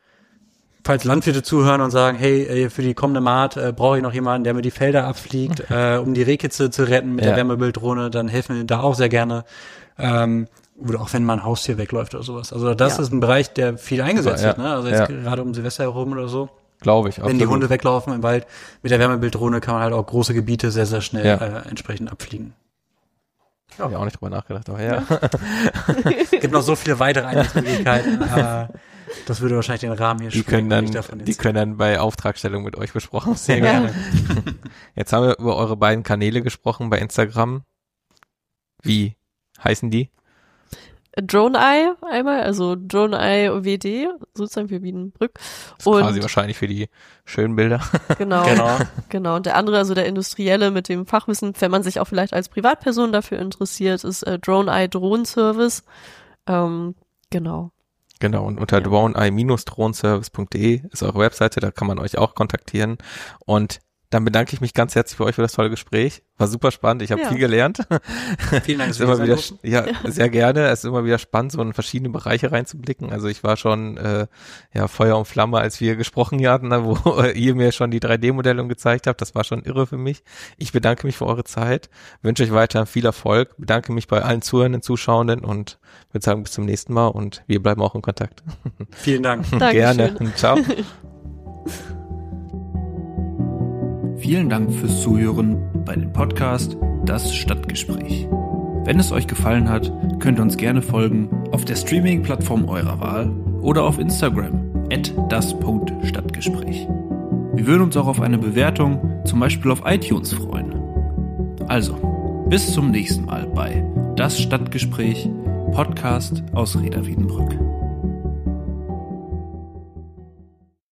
falls Landwirte zuhören und sagen, hey, ey, für die kommende Maat äh, brauche ich noch jemanden, der mir die Felder abfliegt, äh, um die Rehkitze zu retten mit Ja. der Wärmebilddrohne, dann helfen wir da auch sehr gerne. Ähm, oder auch wenn mal ein Haustier wegläuft oder sowas. Also das Ja. ist ein Bereich, der viel eingesetzt Ja. wird. Ne? Also jetzt Ja. gerade um Silvester herum oder so. Glaube ich. Wenn die absolut. Hunde weglaufen im Wald, mit der Wärmebilddrohne kann man halt auch große Gebiete sehr, sehr schnell Ja. äh, entsprechend abfliegen. Ja. Hab ich auch nicht drüber nachgedacht, aber ja. Es gibt noch so viele weitere Einsatzmöglichkeiten. äh, das würde wahrscheinlich den Rahmen hier die können dann, davon Die können dann bei Auftragstellung mit euch besprochen. Sehr gerne. Jetzt haben wir über eure beiden Kanäle gesprochen bei Instagram. Wie heißen die? DroneEye einmal, also DroneEye W D, sozusagen für Wiedenbrück. Das ist und quasi wahrscheinlich für die schönen Bilder. Genau, genau, genau. Und der andere, also der Industrielle mit dem Fachwissen, wenn man sich auch vielleicht als Privatperson dafür interessiert, ist äh, DroneEye Drohnenservice. Ähm, genau. Genau, und unter ja. droneeye-drohnenservice punkt de ist eure Webseite, da kann man euch auch kontaktieren. Und dann bedanke ich mich ganz herzlich für euch für das tolle Gespräch. War super spannend, ich habe ja. viel gelernt. Vielen Dank. Es ist immer wieder, ja, sehr gerne. Es ist immer wieder spannend, so in verschiedene Bereiche reinzublicken. Also ich war schon äh, ja Feuer und Flamme, als wir gesprochen hatten, wo ihr mir schon die drei D-Modelle gezeigt habt. Das war schon irre für mich. Ich bedanke mich für eure Zeit, wünsche euch weiter viel Erfolg, bedanke mich bei allen Zuhörenden, Zuschauenden und würde sagen, bis zum nächsten Mal und wir bleiben auch in Kontakt. Vielen Dank. Gerne. Ciao. Vielen Dank fürs Zuhören bei dem Podcast Das Stadtgespräch. Wenn es euch gefallen hat, könnt ihr uns gerne folgen auf der Streaming-Plattform eurer Wahl oder auf Instagram at das punkt stadtgespräch. Wir würden uns auch auf eine Bewertung, zum Beispiel auf iTunes, freuen. Also, bis zum nächsten Mal bei Das Stadtgespräch, Podcast aus Reda Wiedenbrück.